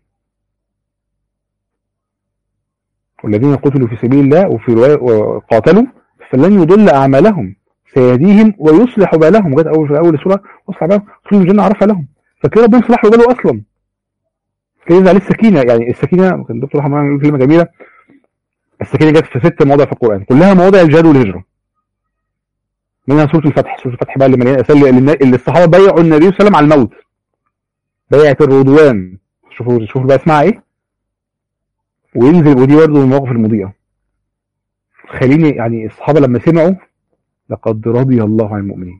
والذين قتلوا في سبيل الله، وفي روايه قاتلوا فلن يضل اعمالهم سيهديهم ويصلح بالهم. جت في اول السوره: واصلح بالهم ادخلوا الجنه عرفها لهم. فكده ربنا صلح له باله اصلا. كده ينزل عليه السكينه. يعني السكينه، كان الدكتور محمد يقول كلمه جميله: السكينة جت في 6 مواضع في القرآن، كلها مواضع الجهاد والهجرة. منها سورة الفتح. سورة الفتح بقى اللي الصحابة بيعوا النبي صلى الله عليه وسلم على الموت، بيعة الرضوان. شوفوا بقى اسمها ايه، وينزل، ودي برضه من المواقف المضيئة. خليني يعني الصحابة لما سمعوا لقد رضي الله عن المؤمنين،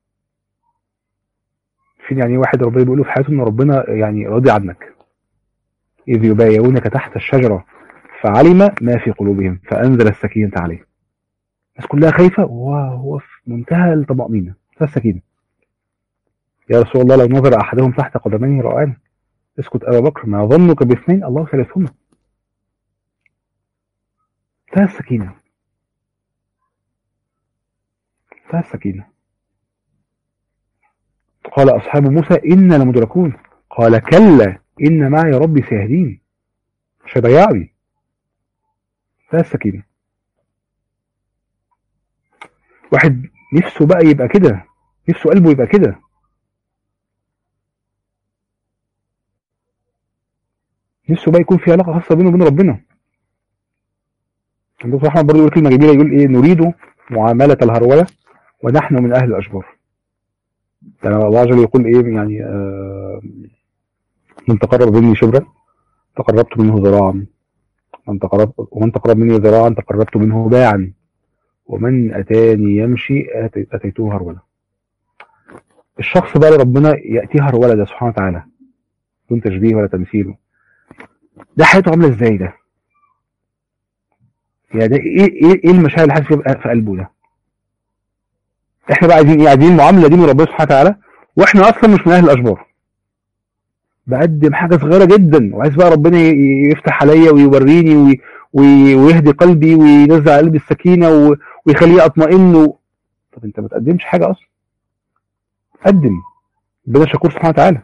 فين يعني واحد ربنا بيقول له في حياته ان ربنا يعني راضي عنك، اذ يبايعونك تحت الشجرة فعلم ما في قلوبهم فانزل السكينة عليهم. الناس كلها خايفة وهو في منتهى الطمأنينة، منتهى السكينة. يا رسول الله لو نظر احدهم تحت قدميه رآنا. اسكت ابا بكر، ما ظنك باثنين الله ثالثهما. منتهى السكينة، منتهى السكينة. قال اصحاب موسى انا لمدركون، قال كلا ان معي ربي سيهدين، مش هيضيعني. منتهى السكينة. واحد نفسه بقى يبقى كده، نفسه قلبه يبقى كده. نفسه بقى يكون في علاقة خاصة بينه وبين ربنا. الدكتور احمد برضه يقول كلمة جميلة، يقول ايه، نريد معاملة الهرولة ونحن من اهل الاشجار. يعني الله عز وجل يقول ايه يعني من تقرب مني شبرا تقربت منه ذراعا، ومن تقرب مني ذراعا تقربت منه باعا، ومن اتاني يمشي اتيته هرولة. الشخص بقى لربنا ياتيه هرولة ده سبحانه وتعالى بدون تشبيه ولا تمثيله، ده حياته عامله ازاي ده؟ يعني ده ايه المشاعر اللي حاسس فيها في قلبه ده؟ احنا بقى عايزين ايه؟ عايزين المعامله دي من ربنا سبحانه وتعالى واحنا اصلا مش من اهل الاشجار. بقدم حاجه صغيره جدا وعايز بقى ربنا يفتح عليا ويوريني ويهدي قلبي وينزع على قلبي السكينه ويخليه اطمئن طب انت ما تقدمش حاجه اصلا. قدم. ربنا شكور سبحانه وتعالى.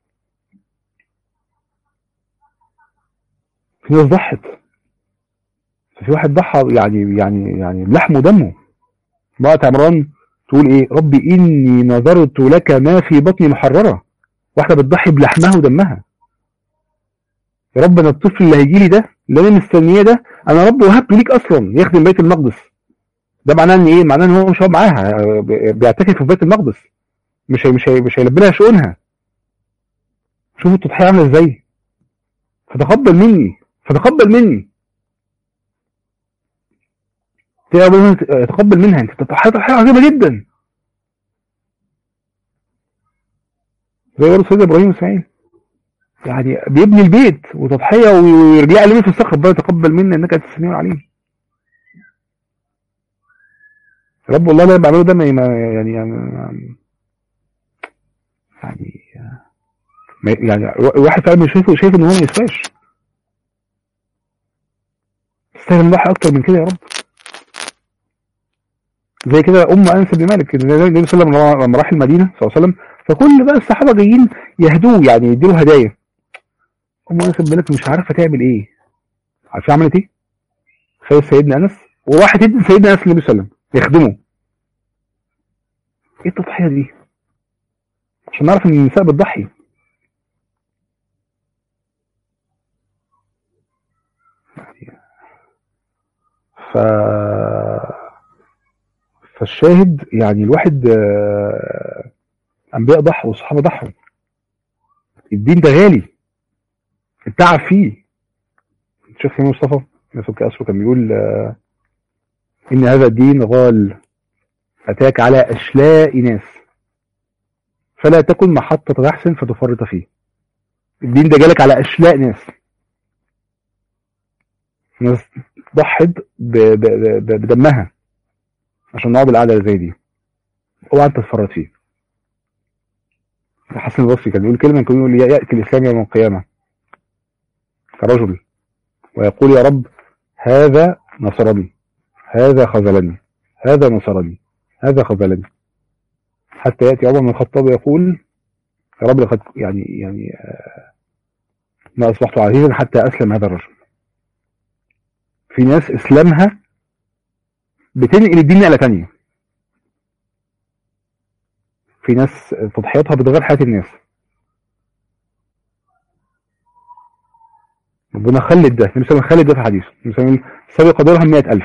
في ناس ضحت، في واحد ضحى يعني بلحمه ودمه. امرأة عمران تقول ايه، ربي اني نظرت لك ما في بطني محررة. واحدة بتضحي بلحمها ودمها. يا رب انا الطفل اللي هيجي لي ده اللي انا مستنيه ده، انا رب وهبته ليك اصلا يخدم بيت المقدس. ده معناه ان ايه؟ معناه ان هو مش هيقعد معاها، بيعتكف في بيت المقدس، مش هيلبي لها شؤونها. شوفوا التضحية عاملة ازاي. فتقبل مني، فتقبل مني. تقبل منها، انت تضحية عظيمة جدا. زي برضه سيدنا ابراهيم واسماعيل، يعني بيبني البيت وتضحيه ويرجع لي في الصخر، ربنا يتقبل منا انك انت السميع العليم. رب والله اللي انا بعمله ده يعني واحد فعلا مش شايف ان هو ما يسواش. تستاهل نضحي اكتر من كده يا رب. زي كده انس بن مالك النبي صلى الله عليه وسلم لما راح المدينه صلى الله عليه وسلم، فكل بقى الصحابه جايين يهدوه يعني يديله هدايا. انس بن مالك مش عارفه تعمل ايه. عارفه عملت ايه؟ خدت سيدنا انس وراحت تدي سيدنا انس النبي صلى الله عليه وسلم يخدمه. ايه التضحيه دي؟ عشان نعرف ان النساء بتضحي. ف فالشاهد يعني الواحد انبياء ضحوا والصحابه ضحوا. الدين ده غالي، التعب فيه. الشيخ سيدنا مصطفى نفك اسره كان بيقول ان هذا الدين غال اتاك على اشلاء ناس فلا تكن محطة بحث فتفرط فيه. الدين ده جالك على اشلاء ناس ضحت بدمها عشان نقعد القعده زي دي، اوعى انت تفرط فيه. حسن البصري كان بيقول كلمه، كان يقول ياتي الاسلام يوم القيامه كرجل ويقول يا رب هذا نصرني، هذا خذلني، هذا نصرني، هذا خذلني، حتى ياتي عمر بن الخطاب يقول يا رب لقد يعني ما اصبحت عزيزا حتى اسلم هذا الرجل. في ناس اسلامها بتنقل الدين نقله ثانيه. في ناس تضحياتها بتغير حياه الناس. ربنا خلد ده، النبي صلى الله عليه وسلم خلد ده في حديثه، النبي صلى الله عليه وسلم سبق درهم 100,000.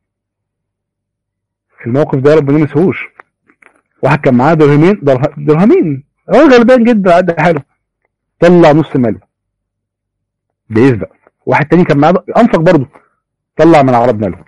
الموقف ده ربنا ما نسيهوش. واحد كان معاه درهمين، هو غلبان جدا قد حاله، طلع نص ماله بيسبق. واحد تاني كان معاه انفق برضه، طلع من عرض ماله.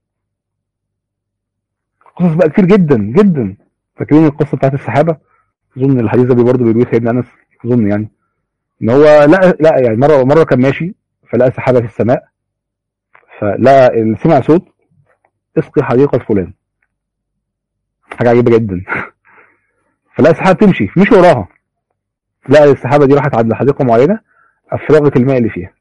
قصص بقى كتير جدا جدا. فاكرين القصه بتاعت السحابه؟ اظن الحديث ده برضه بيروي سيدنا انس، اظن يعني ان هو لا يعني مره كان ماشي فلقى سحابه في السماء، فلقى سمع صوت اسقي حديقه فلان، حاجه عجيبه جدا. فلقى السحابه تمشي، مشي وراها، لقى السحابه دي راحت عند حديقه معينه افرغت الماء اللي فيها.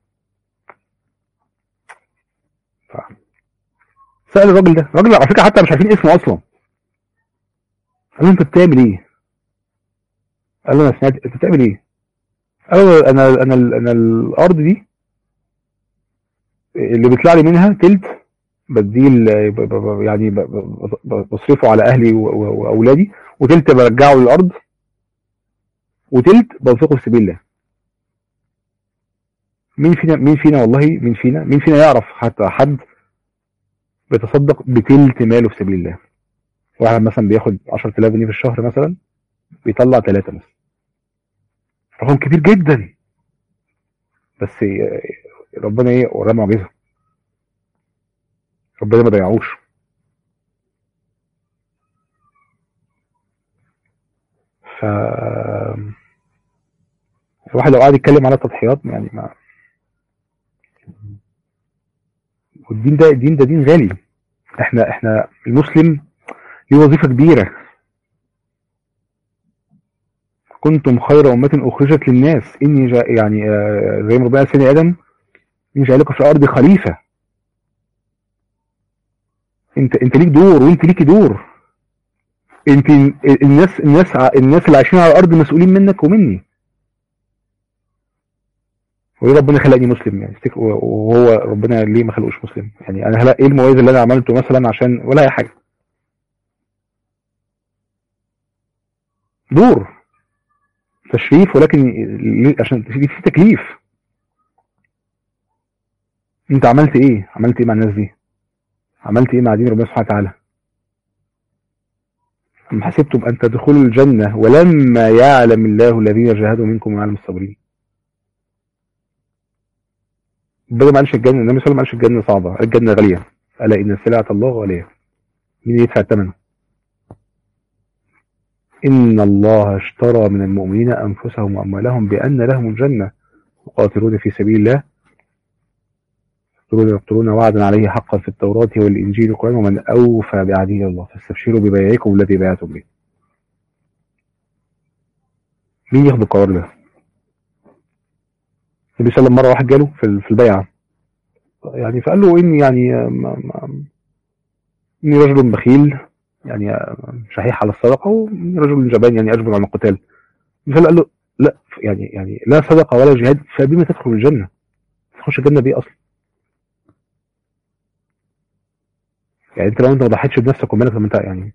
سأل الراجل ده، الراجل على فكره حتى مش عارفين اسمه اصلا، قال له انت بتعمل ايه؟ قال له انا سمعت. انت بتعمل ايه؟ قال له انا الارض دي اللي بيطلع لي منها تلت بديه يعني بصرفه على اهلي واولادي، وتلت برجعه للارض، وتلت بنفقه في سبيل الله. مين فينا والله، مين فينا يعرف حتى حد بيتصدق بتلت ماله في سبيل الله؟ واحد مثلا بياخد 10,000 جنيه في الشهر مثلا، بيطلع 3 مثلا، رقم كبير جدا. بس ربنا ايه وراه معجزه، ربنا ما ضيعوش. ف الواحد لو قاعد يتكلم على التضحيات يعني ما، والدين ده دين غالي. احنا المسلم ليه وظيفه كبيره. كنتم خير امه اخرجت للناس اني يعني زي ما ربنا قال سيدنا ادم اني جاعلك في الارض خليفه. انت ليك دور وانت ليكي دور. انت الناس اللي عايشين على الارض مسؤولين منك ومني. وليه ربنا خلقني مسلم يعني؟ وهو ربنا ليه ما خلقوش مسلم؟ يعني انا هلا ايه المميز اللي انا عملته مثلا عشان ولا اي حاجه؟ دور تشريف، ولكن عشان في تكليف. انت عملت ايه مع الناس دي؟ عملت ايه مع دين ربنا سبحانه وتعالى؟ أم حسبتم ان تدخلوا الجنه ولما يعلم الله الذين جاهدوا منكم ويعلم الصابرين. ربنا ما قالش الجنه، النبي صلى الله عليه وسلم ما قالش الجنه صعبه، الجنه غاليه. الا ان سلعه الله غاليه، مين يدفع الثمن؟ إن الله اشترى من المؤمنين أنفسهم وأموالهم بأن لهم الجنة يقاتلون في سبيل الله يقتلون وعدا عليه حقا في التوراة والإنجيل والقرآن ومن أوفى بعهده الله فاستبشروا ببيعكم الذي بايعتم به. مين ياخد القرار ده؟ النبي صلى الله عليه وسلم مرة واحد جاله في البيعة يعني، فقال له إني يعني إني رجل بخيل يعني شحيح على الصدقة، وإني رجل جبان يعني أجبن عن القتال. النبي قال له لا يعني لا صدقة ولا جهاد، فبما تدخل الجنة؟ تخش الجنة بإيه أصلا؟ يعني انت لو انت ما ضحيتش بنفسك ومالك انت يعني.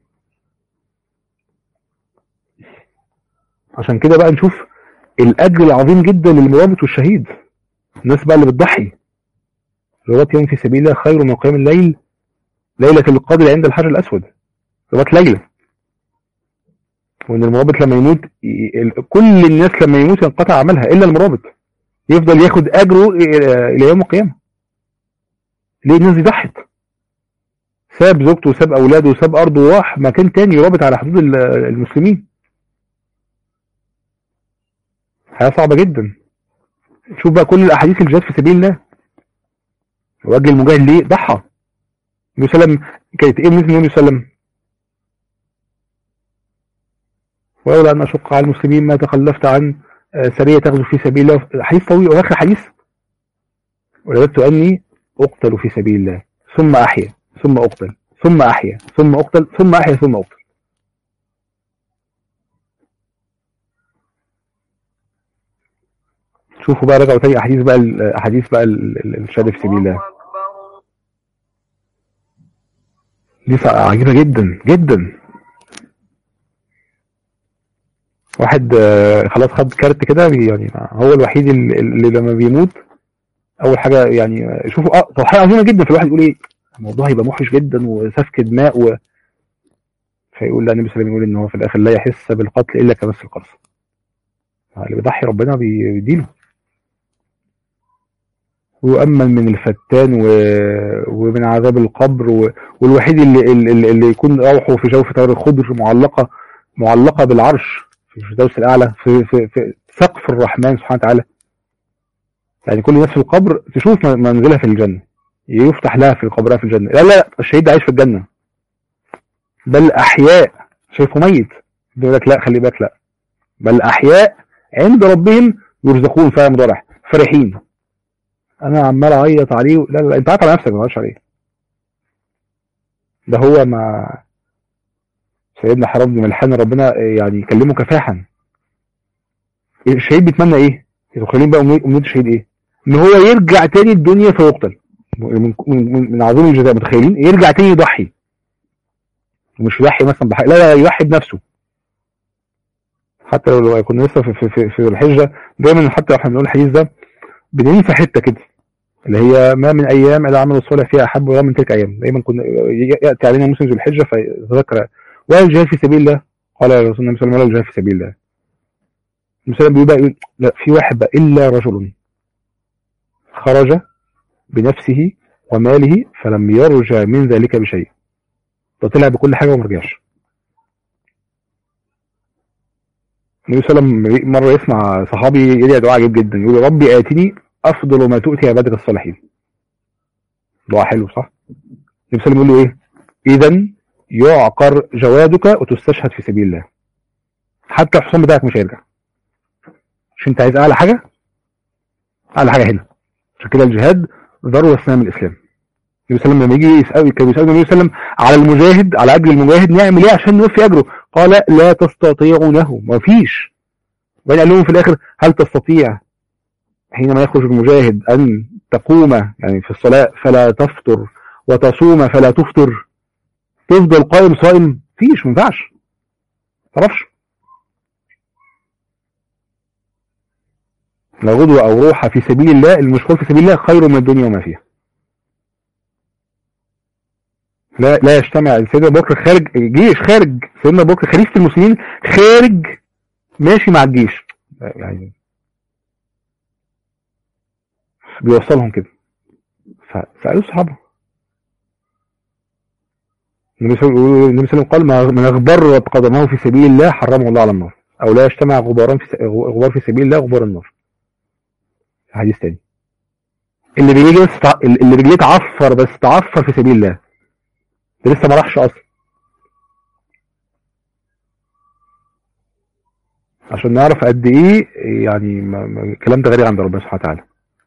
عشان كده بقى نشوف الاجر العظيم جدا للمرابط والشهيد، الناس بقى اللي بتضحي. رباط يوم في سبيل الله خير من قيام الليل ليلة القدر عند الحجر الاسود، رباط ليلة. وان المرابط لما يموت كل الناس لما يموت ينقطع عملها الا المرابط، يفضل ياخد اجره الى يوم القيامة. ليه؟ الناس دي ضحت، ساب زوجته وساب اولاده وساب ارضه وراح مكان تاني يرابط على حدود المسلمين. حياة صعبة جدا. شوف بقى كل الاحاديث اللي جت في سبيل الله، وجه المجاهد ليه؟ ضحى. النبي صلى الله عليه وسلم كانت ايه مثل النبي صلى الله عليه وسلم؟ ولولا ان اشق على المسلمين ما تخلفت عن سريه تغزو في سبيل الله. حديث طويل، واخر حديث ولدت اني اقتل في سبيل الله ثم احيا ثم اقتل ثم احيا ثم اقتل ثم احيا ثم اقتل. شوفوا بقى، رجعوا تاني احاديث بقى الشهاده في سبيل الله دي عجيبه جدا جدا. واحد خلاص خد كارت كده يعني، هو الوحيد اللي لما بيموت اول حاجه يعني شوفوا تضحيه عظيمه جدا، في الواحد يقول ايه الموضوع هيبقى محرج جدا وسفك دماء فيقول لا، النبي صلى الله عليه وسلم يقول ان هو في الاخر لا يحس بالقتل الا كمس القرص. اللي بيضحي ربنا بيديله. ويؤمن من الفتان ومن عذاب القبر والوحيد اللي يكون روحه في جوف طير الخضر معلقه بالعرش في الفردوس الاعلى في سقف الرحمن سبحانه وتعالى. يعني كل الناس في القبر تشوف منزلها في الجنه، يفتح لها في قبرها في الجنه. لا لا، الشهيد ده عايش في الجنه، بل احياء شايفه ميت يقول لك لا خلي بالك، لا بل احياء عند ربهم يرزقون فيها مضارع فرحين. انا عمال اعيط عليه، لا لا انت عيط على نفسك ما تعيطش عليه. ده هو مع سيدنا حرام بن ملحان ربنا يعني يكلمه كفاحا. الشهيد بيتمنى ايه؟ متخيلين بقى امنيه الشهيد ايه؟ ان هو يرجع تاني الدنيا فيقتل من عظيم الجزاء. متخيلين يرجع تاني يضحي، مش يضحي مثلا لا لا، يضحي بنفسه. حتى لو كنا لسه في الحجه دايما، حتى احنا بنقول الحديث ده بننسى حته كده اللي هي ما من ايام الا عمل الصالح فيها احب ولا من تلك ايام. دايما كنا ياتي علينا موسم ذو الحجه فذكر والجهاد في سبيل الله، قال رسول الله صلى الله عليه وسلم الجهاد في سبيل الله. المسلم بيقول بقى لا، في واحد بقى الا رجل خرج بنفسه وماله فلم يرجع من ذلك بشيء. ده طلع بكل حاجه وما رجعش. النبي صلى الله عليه وسلم مره يسمع صحابي يدعي دعاء عجيب جدا، يقول ربي اتني افضل ما تؤتي عبادك الصالحين. دعاء حلو صح؟ النبي صلى الله عليه وسلم يقول له ايه؟ اذا يعقر جوادك وتستشهد في سبيل الله. حتى الحصان بتاعك مش هيرجع. مش انت عايز اعلى حاجه؟ اعلى حاجه هنا. عشان كده الجهاد ذروه سنام الاسلام. النبي صلى الله عليه وسلم لما يجي يسال، كان بيسال النبي صلى الله عليه وسلم على المجاهد، على اجر المجاهد نعمل ايه عشان نوفي اجره؟ قال لا تستطيعونه، ما فيش. وبعدين قال لهم في الاخر هل تستطيع حينما يخرج المجاهد ان تقوم يعني في الصلاه فلا تفطر وتصوم فلا تفطر، تفضل قائم صائم؟ فيش، ما ينفعش، ما تعرفش. لا غدوة او روحة في سبيل الله، المشوار في سبيل الله خير من الدنيا وما فيها. لا يجتمع. سيدنا ابو بكر خارج جيش، خارج سيدنا ابو بكر خليفة المسلمين خارج ماشي مع الجيش، يعني بيوصلهم كده. فسألوا الصحابة، النبي صلى الله عليه وسلم قال من اغبرت قدمه في سبيل الله حرمه الله على النار، او لا يجتمع غبار في سبيل الله غبار النار. حديث تاني. اللي بيجي بس اللي رجليه تعفر، بس تعفر في سبيل الله، ده لسه ما راحش اصلا. عشان نعرف قد ايه يعني الكلام ده غريب عند ربنا سبحانه وتعالى.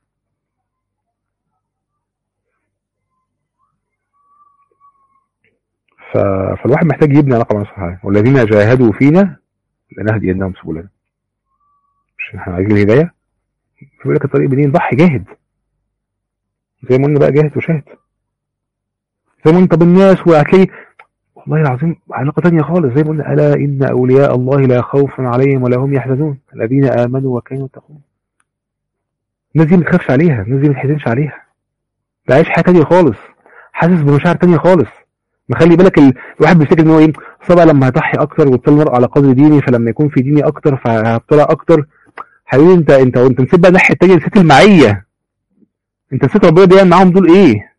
فالواحد محتاج يبني علاقه مع سبحانه. والذين جاهدوا فينا لنهدينهم سبلنا. مش احنا عايزين الهدايه؟ بيقول لك الطريق منين؟ ضحي، جاهد. زي ما قلنا بقى، جاهد وشاهد. زي ما انت بالناس وهتلاقي والله العظيم علاقه ثانيه خالص. زي ما قلنا الا ان اولياء الله لا خوف عليهم ولا هم يحزنون الذين امنوا وكانوا يتقون. الناس دي ما تخافش عليها، الناس دي ما تحزنش عليها، ده عايش حياه ثانيه خالص، حاسس بمشاعر ثانيه خالص. ما خلي بالك الواحد بيفتكر ان هو ايه، طبعا لما هضحي اكتر وابتلى المرء على قدر ديني، فلما يكون في ديني اكتر فهبتلى اكتر. حبيبي انت نسيت بقى الناحيه الثانيه، نسيت المعيه. انت نسيت ربنا دي معاهم دول ايه.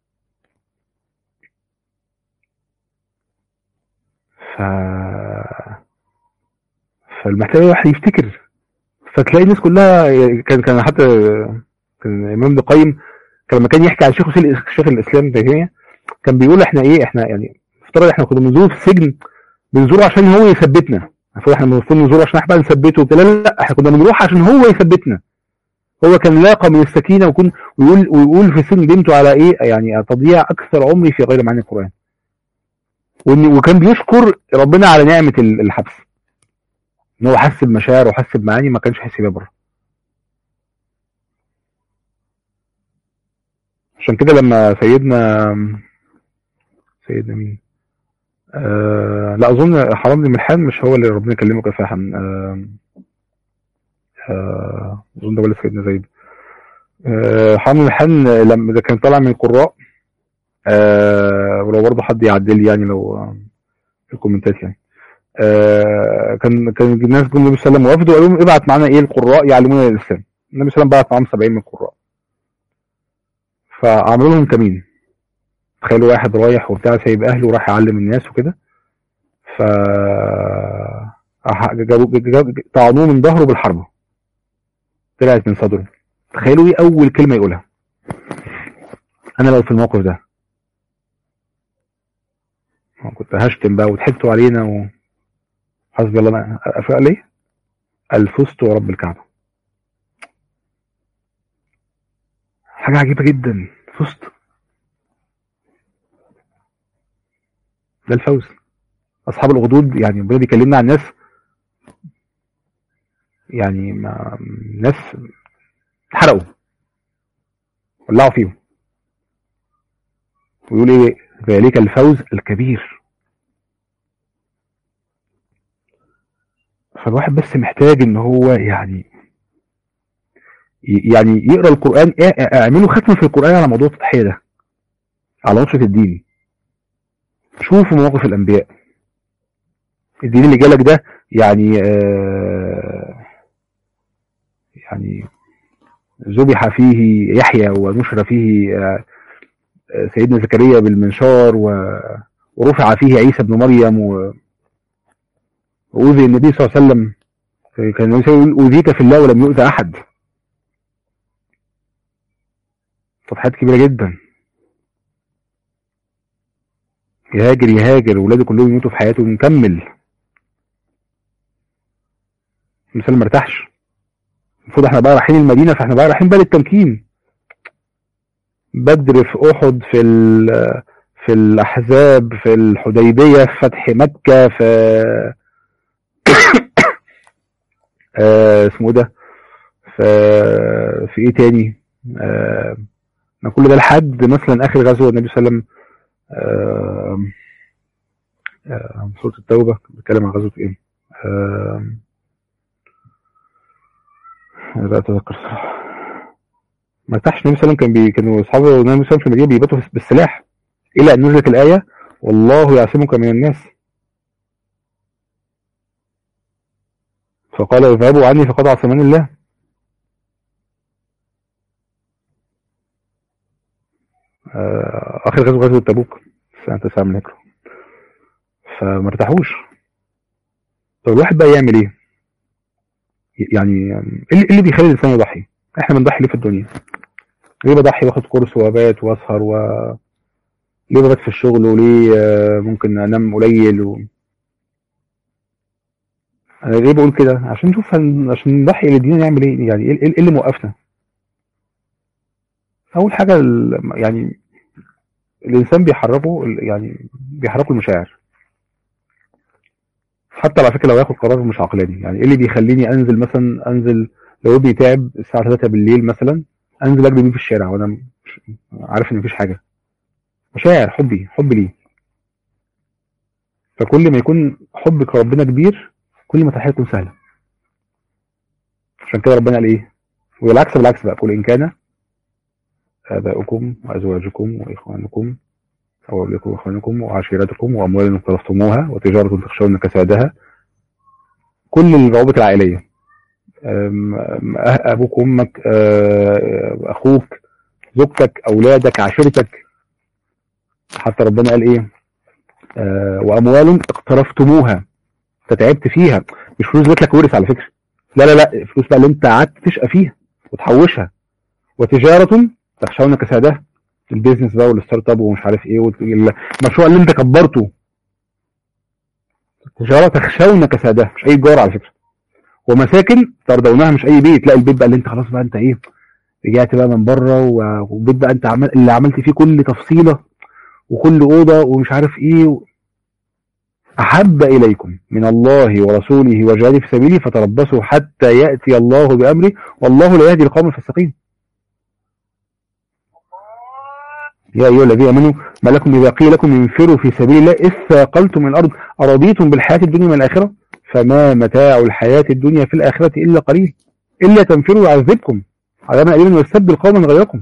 ف فالمحتاج الواحد يفتكر. فتلاقي الناس كلها كان حتى كان الامام ابن القيم لما كان يحكي عن شيخ الاسلام ابن تيميه، كان بيقول احنا يعني افترض احنا كنا بنزوره في السجن، بنزوره عشان هو يثبتنا. احنا المفروض نزوره عشان احنا بقى نثبته. لا لا لا، احنا كنا بنروح عشان هو يثبتنا. هو كان لاقى من السكينه ويقول في سن بنته على ايه يعني تضييع اكثر عمري في غير معاني القران. وكان بيشكر ربنا على نعمه الحبس، ان هو حس بمشاعر وحس بمعاني ما كانش حاسس بيها بره. عشان كده لما سيدنا مين لا اظن حرام بن ملحان مش هو اللي ربنا يكلمه كفاحا. اظن ده ولا سيدنا زيد. حامل الحن لما ده كان طالع من القراء. ولو برضه حد يعدل يعني لو في الكومنتات يعني. كان الناس جم النبي صلى الله عليه وسلم وافدوا وقالوا لهم ابعت معانا ايه القراء يعلمونا الاسلام. النبي صلى الله عليه وسلم بعت معاهم 70 من القراء، فعملوا لهم كمين. تخيلوا واحد رايح وبتاع سايب اهله وراح يعلم الناس وكده، ف طعنوه من ظهره بالحربه، طلعت من صدره. تخيلوا ايه اول كلمه يقولها؟ انا لو في الموقف ده كنت هشتم بقى وضحكتوا علينا وحسبي الله ما قال ليه؟ الفزت ورب الكعبه. حاجه عجيبه جدا، فزت، ده الفوز. اصحاب الاخدود يعني ربنا بيكلمنا عن ناس، يعني ناس اتحرقوا ولعوا فيهم، ويقول ايه؟ ذلك الفوز الكبير. فالواحد بس محتاج ان هو يعني يقرا القران. اعملوا ختمه في القران على موضوع التضحيه ده، على نصرة الدين. شوفوا مواقف الانبياء. الدين اللي جالك ده يعني يعني ذبح فيه يحيى ونشر فيه سيدنا زكريا بالمنشار، ورفع فيه عيسى ابن مريم، وأوذي النبي صلى الله عليه وسلم. كان النبي يقول أوذيك في الله ولم يؤذى أحد. تضحيات كبيرة جدا. يهاجر ولاده كلهم يموتوا في حياته ونكمل. المثال ما ارتاحش. المفروض احنا بقى رايحين المدينة، فاحنا بقى رايحين بقى للتمكين. بدر، في أحد، في الأحزاب، في الحديبية، في فتح مكة، في اسمه ده، في ايه تاني، كل ده لحد مثلا اخر غزوه النبي صلى الله عليه وسلم. سوره التوبه بتتكلم عن غزوه ايه؟ لا اتذكر صراحه. ما ارتاحش. النبي صلى الله عليه وسلم كانوا اصحابه النبي صلى الله عليه وسلم في المدينه بيباتوا بالسلاح الى ان نزلت الايه والله يعصمك من الناس، فقال اذهبوا عني فقد عصمني الله. اخر غزوه تبوك سنه 9 من الهجره. فما ارتاحوش. طب الواحد بقى يعمل ايه؟ يعني ايه اللي بيخلي الانسان يضحي؟ احنا بنضحي ليه في الدنيا؟ ليه بضحي واخد كورس وابات واسهر ليه ببات في الشغل؟ وليه ممكن انام قليل انا ليه بقول كده؟ عشان نشوف عشان نضحي للدين نعمل ايه؟ يعني ايه اللي موقفنا؟ اول حاجه يعني الانسان بيحركه المشاعر. حتى على فكره لو ياخد قرار مش عقلاني، يعني ايه اللي بيخليني انزل لو ابني تعب الساعه 3 بالليل مثلا، انزل اجري بيه في الشارع وانا عارف ان مفيش حاجه؟ مشاعر، حبي ليه. فكل ما يكون حبك ربنا كبير كل ما تحية تكون سهله. عشان كده ربنا قال ايه؟ بالعكس بقى، قل ان كان آباؤكم وأزواجكم وإخوانكم وأولادكم وإخوانكم وعشيرتكم وأموال اقترفتموها وتجارة تخشون كسادها، كل الروابط العائلية، أبوك أمك أخوك زوجتك أولادك عشيرتك. حتى ربنا قال إيه؟ وأموال اقترفتموها، تعبت فيها، مش فلوس جات لك ورث على فكرة، لا فلوس بقى اللي أنت قعدت تشقى فيها وتحوشها. وتجارة تخشون كسادها، البيزنس بقى والستارت اب ومش عارف ايه المشروع اللي انت كبرته. تجاره تخشون كسادها، مش اي تجاره على فكره. ومساكن ترضونها، مش اي بيت، لا البيت بقى اللي انت خلاص بقى انت ايه، رجعت بقى من بره وبيت بقى انت اللي عملت فيه كل تفصيله وكل اوضه ومش عارف ايه. احب اليكم من الله ورسوله وجهاد في سبيله فتربصوا حتى ياتي الله بامره والله لا يهدي القوم الفاسقين. يا أيها الذين آمنوا ما لكم إذا قيل لكم انفروا في سبيل الله إذ ثاقلتم من الأرض أرضيتم بالحياة الدنيا من الآخرة فما متاع الحياة الدنيا في الآخرة إلا قليل إلا تنفروا يعذبكم عذابا أليما ويستبدل قوما غيركم.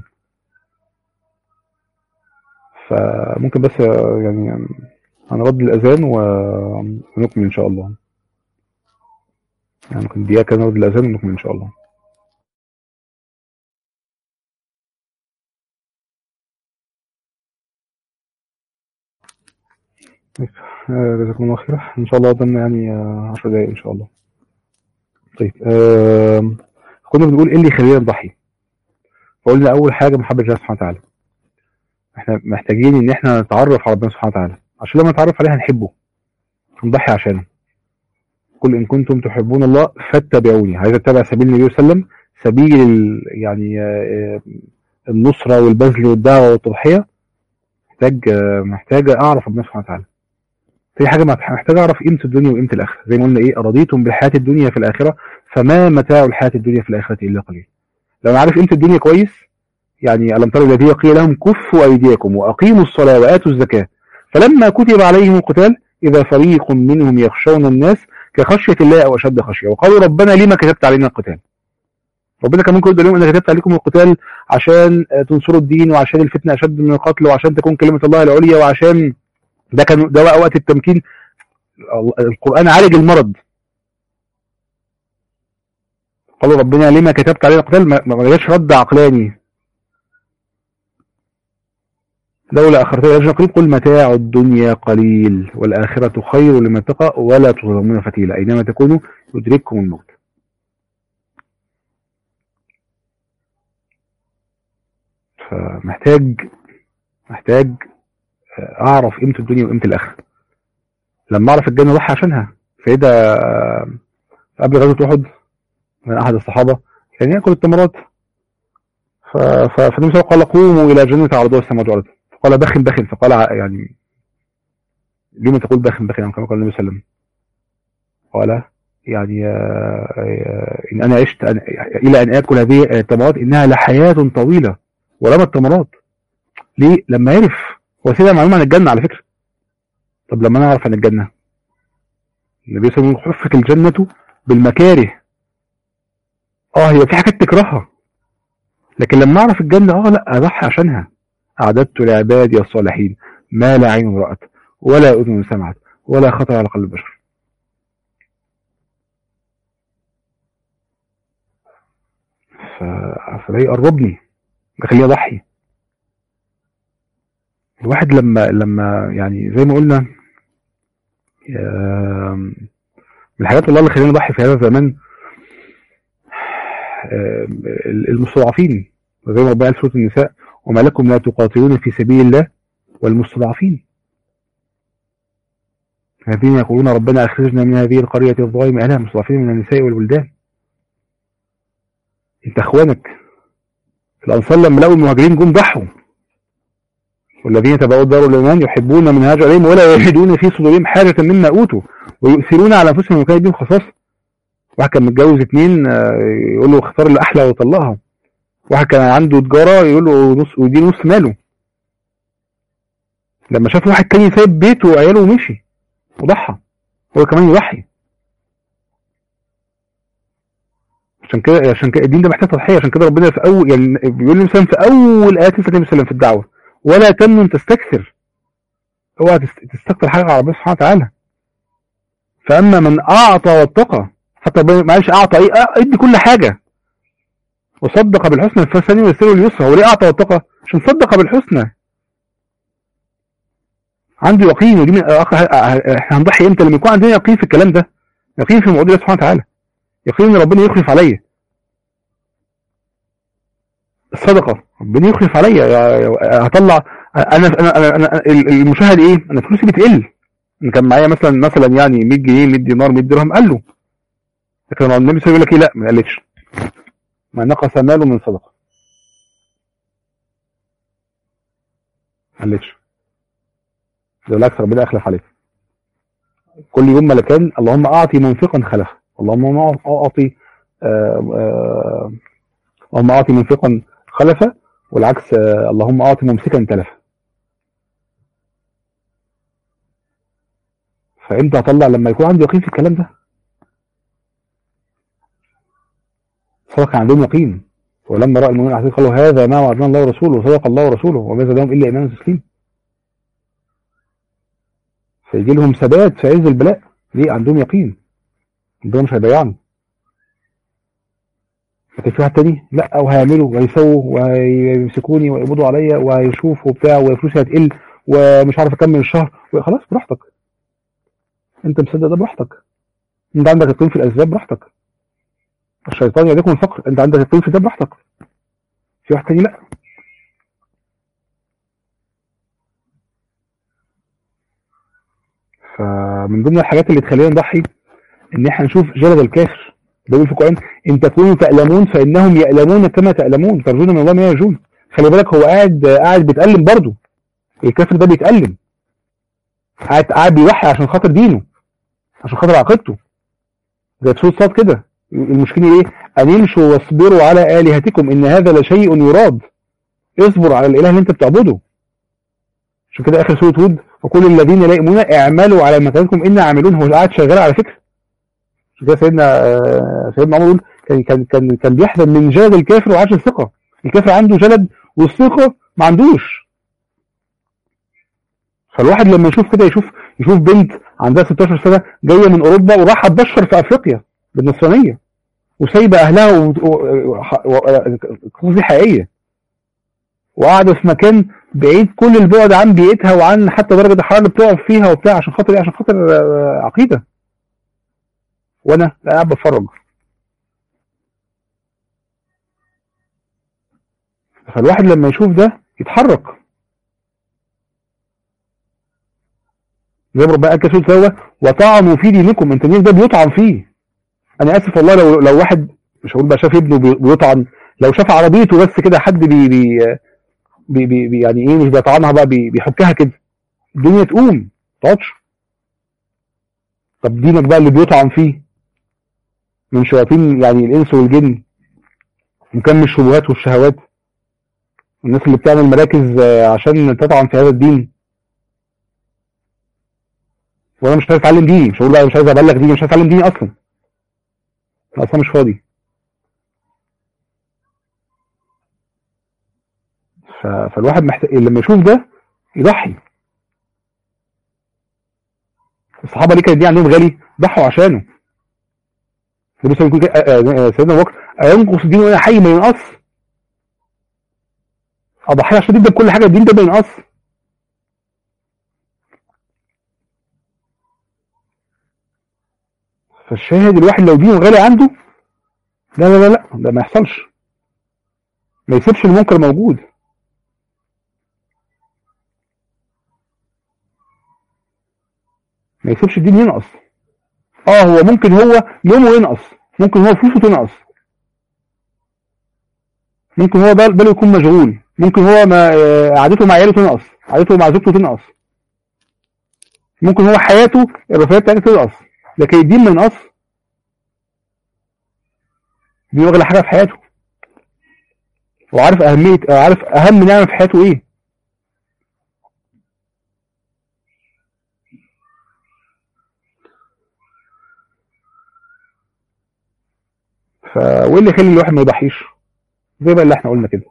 فممكن بس يعني هنرد الأذان ونكمل إن شاء الله. يعني ممكن دقيقة كده نرد الأذان ونكمل إن شاء الله. جزاكم الله خير. إن شاء الله قدامنا يعني 10 دقايق إن شاء الله. طيب كنا بنقول إيه اللي يخلينا نضحي. فقلنا أول حاجة محبة الله سبحانه وتعالى. إحنا محتاجين إن إحنا نتعرف على ربنا سبحانه وتعالى، عشان لما نتعرف عليه هنحبه، هنضحي عشانه. قل إن كنتم تحبون الله فاتبعوني. عايز أتبع سبيل النبي صلى الله عليه وسلم، سبيل يعني النصرة والبذل والدعوة والتضحية. محتاج أعرف ربنا سبحانه وتعالى. في حاجة محتاج أعرف قيمة الدنيا وقيمة الآخرة. زي ما قلنا إيه، أرضيتم بالحياة الدنيا في الآخرة فما متاع الحياة الدنيا في الآخرة إلا قليل. لو أنا عارف قيمة الدنيا كويس، يعني ألم تروا الذين قيل لهم كفوا أيديكم وأقيموا الصلاة وآتوا الزكاة فلما كتب عليهم القتال إذا فريق منهم يخشون الناس كخشية الله أو أشد خشية وقالوا ربنا لما كتبت علينا القتال. ربنا كان ممكن يقول لهم أنا كتبت عليكم القتال عشان تنصروا الدين، وعشان الفتنة أشد من القتل، وعشان تكون كلمة الله العليا، وعشان ده وقت التمكين. القرآن عالج المرض. قالوا ربنا لما كتبت علينا القتال، ما جاش رد عقلاني. لولا أخرتني إلى أجل قريب قل متاع الدنيا قليل والآخرة خير لمن اتقى ولا تظلمون فتيلا أينما تكونوا يدرككم الموت. فمحتاج أعرف قيمة الدنيا وقيمة الآخرة. لما أعرف الجنة أضحي عشانها. فإذا قبل غزوة أحد من أحد الصحابة كان يأكل التمرات، فالنبي قال قوموا إلى جنة عرضها السماوات والأرض، فقال بخ بخ، فقال يعني لما تقول بخ بخ يعني كما قال النبي صلى الله عليه وسلم. قال يعني إن أنا عشت إلى أن آكل هذه التمرات إنها لحياة طويلة. ورمى التمرات ليه؟ لما عرف. هو سيدها معلومة عن الجنة على فكرة. طب لما أنا أعرف عن الجنة، النبي صلى الله عليه وسلم حفت الجنة بالمكاره. هي في حاجات تكرهها، لكن لما أعرف الجنة لا أضحي عشانها. أعددت لعبادي الصالحين ما لا عين رأت ولا أذن سمعت ولا خطر على قلب بشر. فده يقربني، يخليني أضحي. الواحد لما يعني زي ما قلنا من الحاجات الله اللي خلينا نضحي في هذا الزمان المستضعفين. وزي ما ربنا قال في سورة النساء وما لكم لا تقاتلون في سبيل الله والمستضعفين الذين يقولون ربنا أخرجنا من هذه القرية الظالم أهلها المستضعفين من النساء والولدان. انت اخوانك الأنصار لما لقوا المهاجرين جم ضحوا. والذين تبعوا الدار الإيمان يحبون من هاجر إليهم ولا يجدون في صدورهم حاجة مما أوتوا ويؤثرون على أنفسهم وكان بهم خصاصة. واحد كان متجوز 2 يقول له اختار اللي أحلى وطلقها. واحد كان عنده تجارة يقول له نص ودي نص ماله. لما شاف واحد تاني سايب بيته وعياله ومشي وضحى، هو كمان يضحي. عشان كده الدين ده محتاج تضحية. عشان كده ربنا في أول يعني بيقول مثلا في أول آيات النبي صلى الله عليه وسلم في الدعوة ولا تمنن تستكثر. اوعى تستكثر حاجة على ربنا سبحانه وتعالى. فأما من أعطى واتقى، حتى معلش أعطى إيه؟ ادي كل حاجة وصدق بالحسنى فسنيسره لليسرى. وليه أعطى واتقى؟ عشان صدق بالحسنى، عنده يقين. ودي احنا هنضحي امتى؟ لما يكون عندنا يقين في الكلام ده، يقين في موعود الله سبحانه وتعالى، يقين ان ربنا يخلف عليا. الصدقه ربنا يخلف عليا، هطلع انا المشاهد ايه؟ انا فلوسي بتقل. ان كان معايا مثلا يعني 100 جنيه 100 دينار 100 درهم قالوا، لكن النبي صلى الله عليه وسلم يقول لك ايه؟ لا ما قالتش. ما نقص ماله من صدقه، ما قالتش. بالعكس ربنا اخلف عليك. كل يوم ملكان اللهم اعطي منفقا خلفا، اللهم اعطي اللهم اعطي منفقا خلفا، والعكس اللهم اعطي ممسكا تلفا. فامتى هطلع؟ لما يكون عندي يقين في الكلام ده. صدق عندهم يقين. ولما راى المؤمنون الاحزاب قالوا هذا ما وعدنا الله ورسوله وصدق الله ورسوله وما زادهم الا ايمانا وتسليما. فيجي لهم ثبات في عز البلاء. ليه؟ عندهم يقين، عندهم مش هيضيعني. لكن في واحد تاني لا، وهيعملوا وهيسووا وهيمسكوني ويقبضوا عليا وهيشوفوا وبتاع وفلوسي هتقل ومش عارف اكمل الشهر، خلاص براحتك. انت مصدق ده براحتك. انت عندك يقين في الاسباب براحتك. الشيطان يديكم الفقر، انت عندك يقين في ده براحتك. في واحد تاني لا. فمن ضمن الحاجات اللي تخلينا نضحي ان احنا نشوف جلد الكافر. بيقول في القرآن ان تكونوا تعلمون فانهم يعلمون كما تعلمون ترجون من الله ما يرجون. خلي بالك هو قاعد بيتألم برضه. الكافر ده بيتألم، قاعد بيضحي عشان خاطر دينه، عشان خاطر عقيدته. زي في سورة صاد كده. المشكلة ايه؟ ان يمشوا واصبروا على آلهتكم ان هذا لشيء يراد. اصبر على الاله اللي انت بتعبده. عشان كده اخر سورة هود وكل الذين لا يؤمنون اعملوا على مكانتكم انا عاملون. هو قاعد شغال على فكرة. عشان كده سيدنا عمر يقول كان بيحزن من جلد الكافر وعاش الثقة. الكافر عنده جلد والثقة ما عندوش. فالواحد لما يشوف كده يشوف بنت عندها 16 سنة جاية من اوروبا وراح تبشر في افريقيا بالنصرانية وسايبة اهلها قصدي حقيقية، وقاعدة في مكان بعيد كل البعد عن بيئتها وعن حتى درجة الحرارة اللي بتقف فيها وبتاع عشان خاطر ايه؟ عشان خاطر عقيدة. وانا قاعد بتفرج. فالواحد لما يشوف ده يتحرك. زي ما ربنا قال كده سوى وطعنوا في دينكم. انت الدين ده بيطعن فيه. انا اسف والله لو واحد مش هقول بقى شاف ابنه بيطعن، لو شاف عربيته بس كده حد بي يعني ايه مش بيطعنها بقى بيحكها كده الدنيا تقوم ما تقعدش. طب دينك بقى اللي بيطعن فيه من شياطين يعني الانس والجن وكم الشبهات والشهوات، الناس اللي بتعمل مراكز عشان تطعن في هذا الدين. وانا مش عايز اتعلم ديني، مش هقول بقى مش عايز ابلغ ديني، مش عايز اتعلم ديني اصلا مش فاضي. فالواحد محتاج لما يشوف ده يضحي. الصحابه ليه كانت دي عندهم غالي؟ ضحوا عشانه. سيدنا ابو بكر ينقص الدين وانا حي ما ينقص. اضحي عشان تبدا بكل حاجه، الدين ده ما ينقص. فالشاهد الواحد لو دينه غالي عنده لا لا لا لا ده ما يحصلش. ما يسيبش المنكر موجود. ما يسيبش الدين ينقص. هو ممكن هو يومه ينقص، ممكن هو فلوسه تنقص، ممكن هو باله يكون مشغول، ممكن هو ما قعدته مع عياله تنقص، قعدته مع زوجته تنقص، ممكن هو حياته الرفاهيه بتاعته تنقص، لكن الدين ما ينقص. دي اغلى حاجه في حياته، وعارف عارف اهم نعمه في حياته ايه. وايه اللي يخلي الواحد ما يضحيش؟ زي بقى اللي احنا قلنا كده،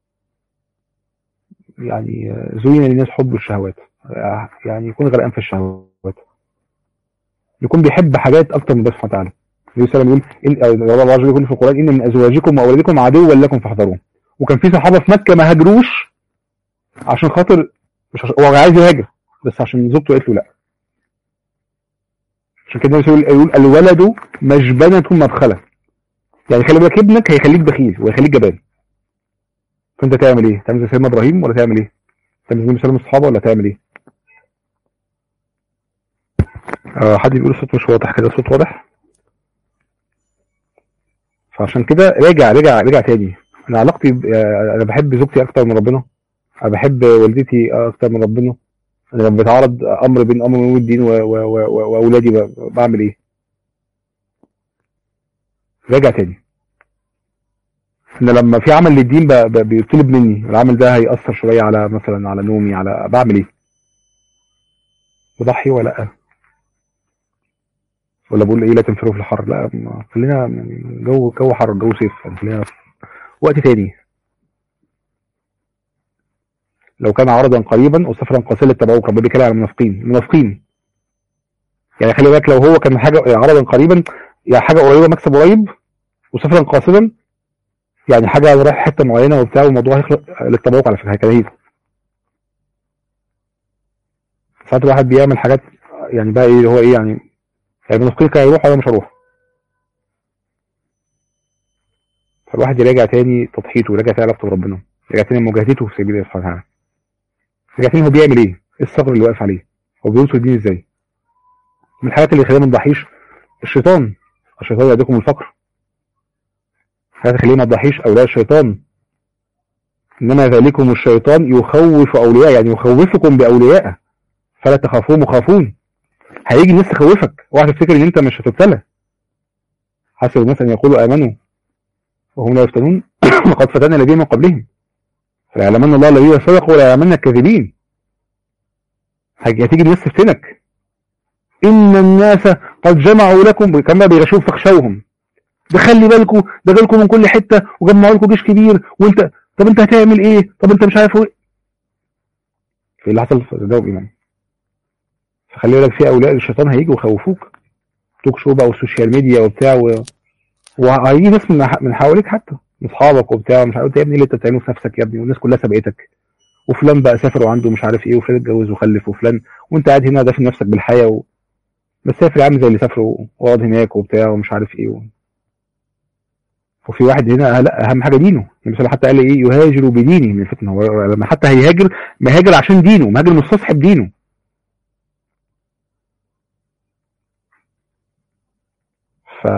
يعني زين للناس حب الشهوات، يعني يكون غرقان في الشهوات، يكون بيحب حاجات اكتر من الله سبحانه وتعالى. النبي صلى الله عليه وسلم يقول الله عز وجل يقول في القران ان من ازواجكم واولادكم عدوا لكم فاحذروهم. وكان في صحابه في مكه ما هاجروش عشان خاطر مش عشان هو عايز يهاجر، بس عشان زوجته قالت له لا. عشان كده يقول الولد مجبنة مدخلة. يعني خلي بالك ابنك هيخليك بخيل وهيخليك جبان. فانت تعمل ايه؟ تعمل زي سيدنا ابراهيم ولا تعمل ايه؟ تعمل زي مسلم الصحابه ولا تعمل ايه؟ حد بيقول الصوت مش واضح كده. الصوت واضح؟ فعشان كده راجع تاني. انا علاقتي انا بحب زوجتي اكتر من ربنا، انا بحب والدتي اكتر من ربنا. انا لما بيتعرض امر بين امر والدين واولادي بعمل ايه؟ راجع تاني. ان لما في عمل للدين بيطلب مني العمل ده هيأثر شويه على مثلا على نومي، على بعمل ايه؟ بضحي ولا لا؟ ولا بقول ايه لا تنفروا في الحر؟ لا خلينا جو حر، جو صيف، يعني خلينا وقت تاني. لو كان عرضا قريبا وسفرا قاصدا اتبعوك. ربنا بيتكلم عن المنافقين. يعني خلي بالك، لو هو كان حاجه عرضا قريبا يعني حاجه قريبه مكسب قريب، وسفرا قاصدا يعني حاجه رايح حته معينه وبتاع والموضوع هيخلق للتبوق على فكره هيكلهيب. ساعات الواحد بيعمل حاجات يعني بقى ايه هو ايه يعني المنافقين كانوا هيروح ولا مش هروح. فالواحد يراجع تاني تضحيته ويراجع تاني علاقته بربنا، يراجع تاني مجاهدته في سبيل الله سبحانه وتعالى، يراجع تاني هو بيعمل ايه الثغر اللي واقف عليه، هو بينصر الدين ازاي. من الحاجات اللي يخلينا ما نضحيش الشيطان يعدكم الفقر. الحاجات اللي يخلينا ما نضحيش اولياء الشيطان، انما ذلكم الشيطان يخوف اولياء، يعني يخوفكم باوليائه فلا تخافوهم وخافون. هيجي الناس تخوفك، اوعى تفتكر ان انت مش هتبتلى. حسب الناس ان يقولوا امنوا وهم لا يفتنون وقد فتنا الذين من قبلهم فيعلمن الله الذين صدقوا ولا يعلمن الكاذبين. هتيجي الناس تفتنك، ان الناس قد جمعوا لكم كما بيغشوهم فاخشوهم، ده خلي بالكم ده جالكم من كل حته وجمعوا لكم جيش كبير وانت طب انت هتعمل ايه؟ طب انت مش عارف ايه. في اللي حصل ده ايمان. فخلي بالك في اولياء الشيطان هيجوا يخوفوك، توك شو بقى والسوشيال ميديا وبتاع وهيجي ناس من حواليك حتى من اصحابك وبتاع مش عارف ايه يا ابني اللي انت بتعمله في نفسك يا ابني، والناس كلها سبقتك، وفلان بقى سافر وعنده مش عارف ايه، وفلان اتجوز وخلف، وفلان وانت قاعد هنا دافن نفسك بالحياه بس سافر يا عم زي اللي سافروا وقعد هناك وبتاع ومش عارف ايه وفي واحد هنا لا اهم حاجه دينه. مثلا حتى قال ايه يهاجر بدينه من الفتنه. هو لما حتى هيهاجر مهاجر عشان دينه، مهاجر مستصحب دينه. ف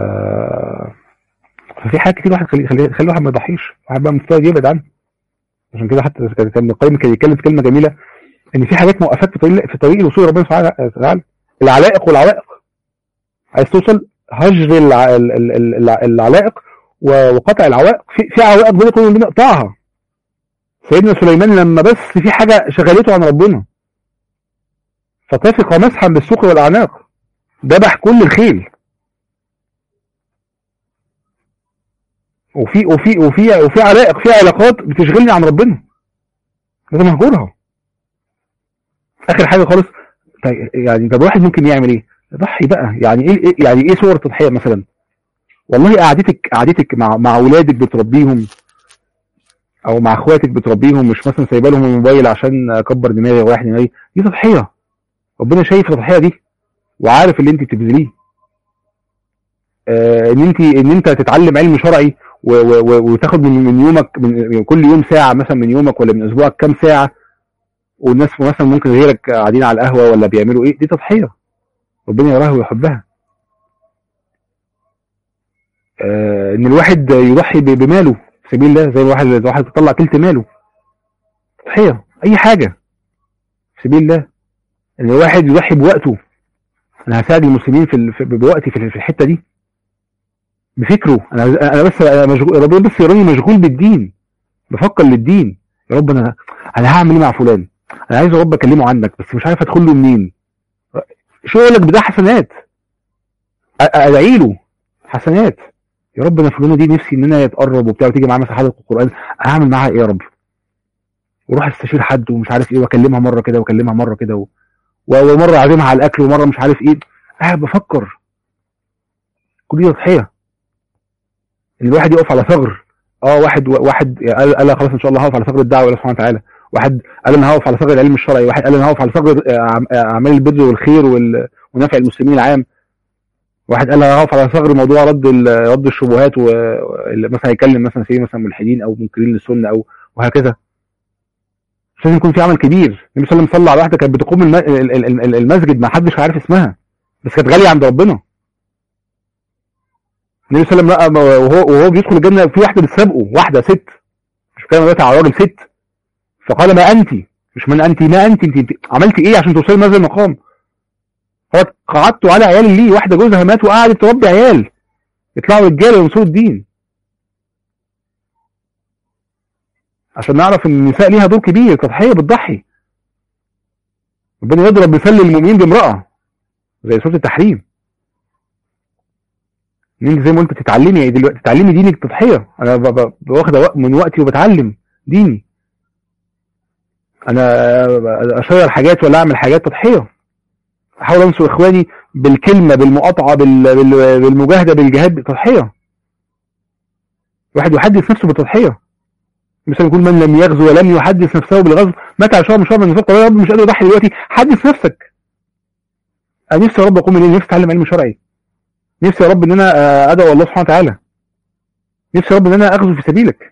ففي حاجات كتير واحد خلي الواحد ما يضحيش، واحد بقى مستعد يبعد عنه. عشان كده حتى كان ابن القيم كان يتكلم في كلمه جميله ان في حاجات موقفات في طريق الوصول لربنا سبحانه وتعالى. العلائق والعوائق. عايز توصل هجر العلائق وقطع العوائق. في عوائق بينك وبين ربنا اقطعها. سيدنا سليمان لما بس في حاجه شغلته عن ربنا فطفق مسحا بالسوق والاعناق، ذبح كل الخيل. وفي علائق، في علاقات بتشغلني عن ربنا لازم اهجرها. اخر حاجه خالص يعني طب الواحد ممكن يعمل ايه؟ يضحي بقى. يعني ايه يعني ايه صور التضحيه مثلا؟ والله قعدتك مع اولادك بتربيهم او مع اخواتك بتربيهم، مش مثلا سايبه لهم الموبايل عشان اكبر دماغي ورايح دماغي، دي تضحيه. ربنا شايف التضحيه دي وعارف اللي انت بتبذليه. ان انت تتعلم علم شرعي وتاخد من يومك، من كل يوم ساعه مثلا من يومك، ولا من اسبوعك كام ساعه، والناس مثلا ممكن غيرك قاعدين على القهوه ولا بيعملوا ايه، دي تضحيه ربنا يراها ويحبها. ان الواحد يضحي بماله في سبيل الله، زي الواحد يطلع تلت ماله، تضحيه. اي حاجه في سبيل الله. ان الواحد يضحي بوقته، انا هساعد المسلمين بوقتي في الحته دي، بفكره. انا بس مشغول، ربنا بس يراني مشغول بالدين، بفكر للدين. يا رب انا هعمل ايه مع فلان، انا عايز يا رب اكلمه عنك بس مش عارف ادخل له منين. شغلك بده حسنات، ادعي له حسنات. يا رب انا فلانه دي نفسي ان انا يتقرب وبتاع وتيجي معاه مثلا حلقه القران، اعمل معاها ايه يا رب؟ وروح استشير حد ومش عارف ايه، واكلمها مره كده واكلمها مره كده ومره اعزمها على الاكل ومره مش عارف ايه، قاعد بفكر. كل دي تضحيه. ان الواحد يقف على ثغر. واحد قال خلاص ان شاء الله هقف على ثغر الدعوه الى سبحانه وتعالى. واحد قال انا هقف على ثغر العلم الشرعي. واحد قال انا هقف على ثغر اعمال البر والخير ونفع المسلمين العام. واحد قال انا هقف على ثغر موضوع رد الشبهات، مثلا يكلم مثلا ملحدين او منكرين للسنه او وهكذا. مش لازم يكون في عمل كبير. النبي صلى الله عليه وسلم صلى على واحده كانت بتقوم المسجد ما حدش عارف اسمها، بس كانت غاليه عند ربنا. النبي صلى الله عليه وسلم وهو بيدخل الجنه في واحده بتسابقه، واحده ست، مش بتكلم دلوقتي على راجل، ست. فقال ما انت، مش من انت، ما انت عملتي ايه عشان توصلي لهذا المقام؟ قالت قعدت على عيال لي، واحده جوزها مات وقعدت تربي عيال يطلعوا رجاله ينصروا الدين. عشان نعرف ان النساء ليها دور كبير، تضحيه بتضحي. ربنا يضرب مثل المؤمنين بامراه زي سوره التحريم. ان انت زي ما قلت تتعلمي دلوقتي، تتعلمي دينك تضحيه. انا واخد من وقتي وبتعلم ديني، انا اشير حاجات ولا اعمل حاجات تضحيه، احاول انصر اخواني بالكلمه، بالمقاطعه، بالمجاهده، بالجهاد، تضحيه. الواحد يحدث نفسه بالتضحيه. مثلا يقول من لم يغزو ولم يحدث نفسه بالغزو مات على شهر من شهر من النفاق. يا رب مش قادر اضحي دلوقتي، حدث نفسك. انا نفسي يا رب اقوم الليل، نفسي اتعلم علم شرعي، نفسي يا رب ان انا ادعو الله سبحانه وتعالى، نفسي يا رب ان انا اغزو في سبيلك.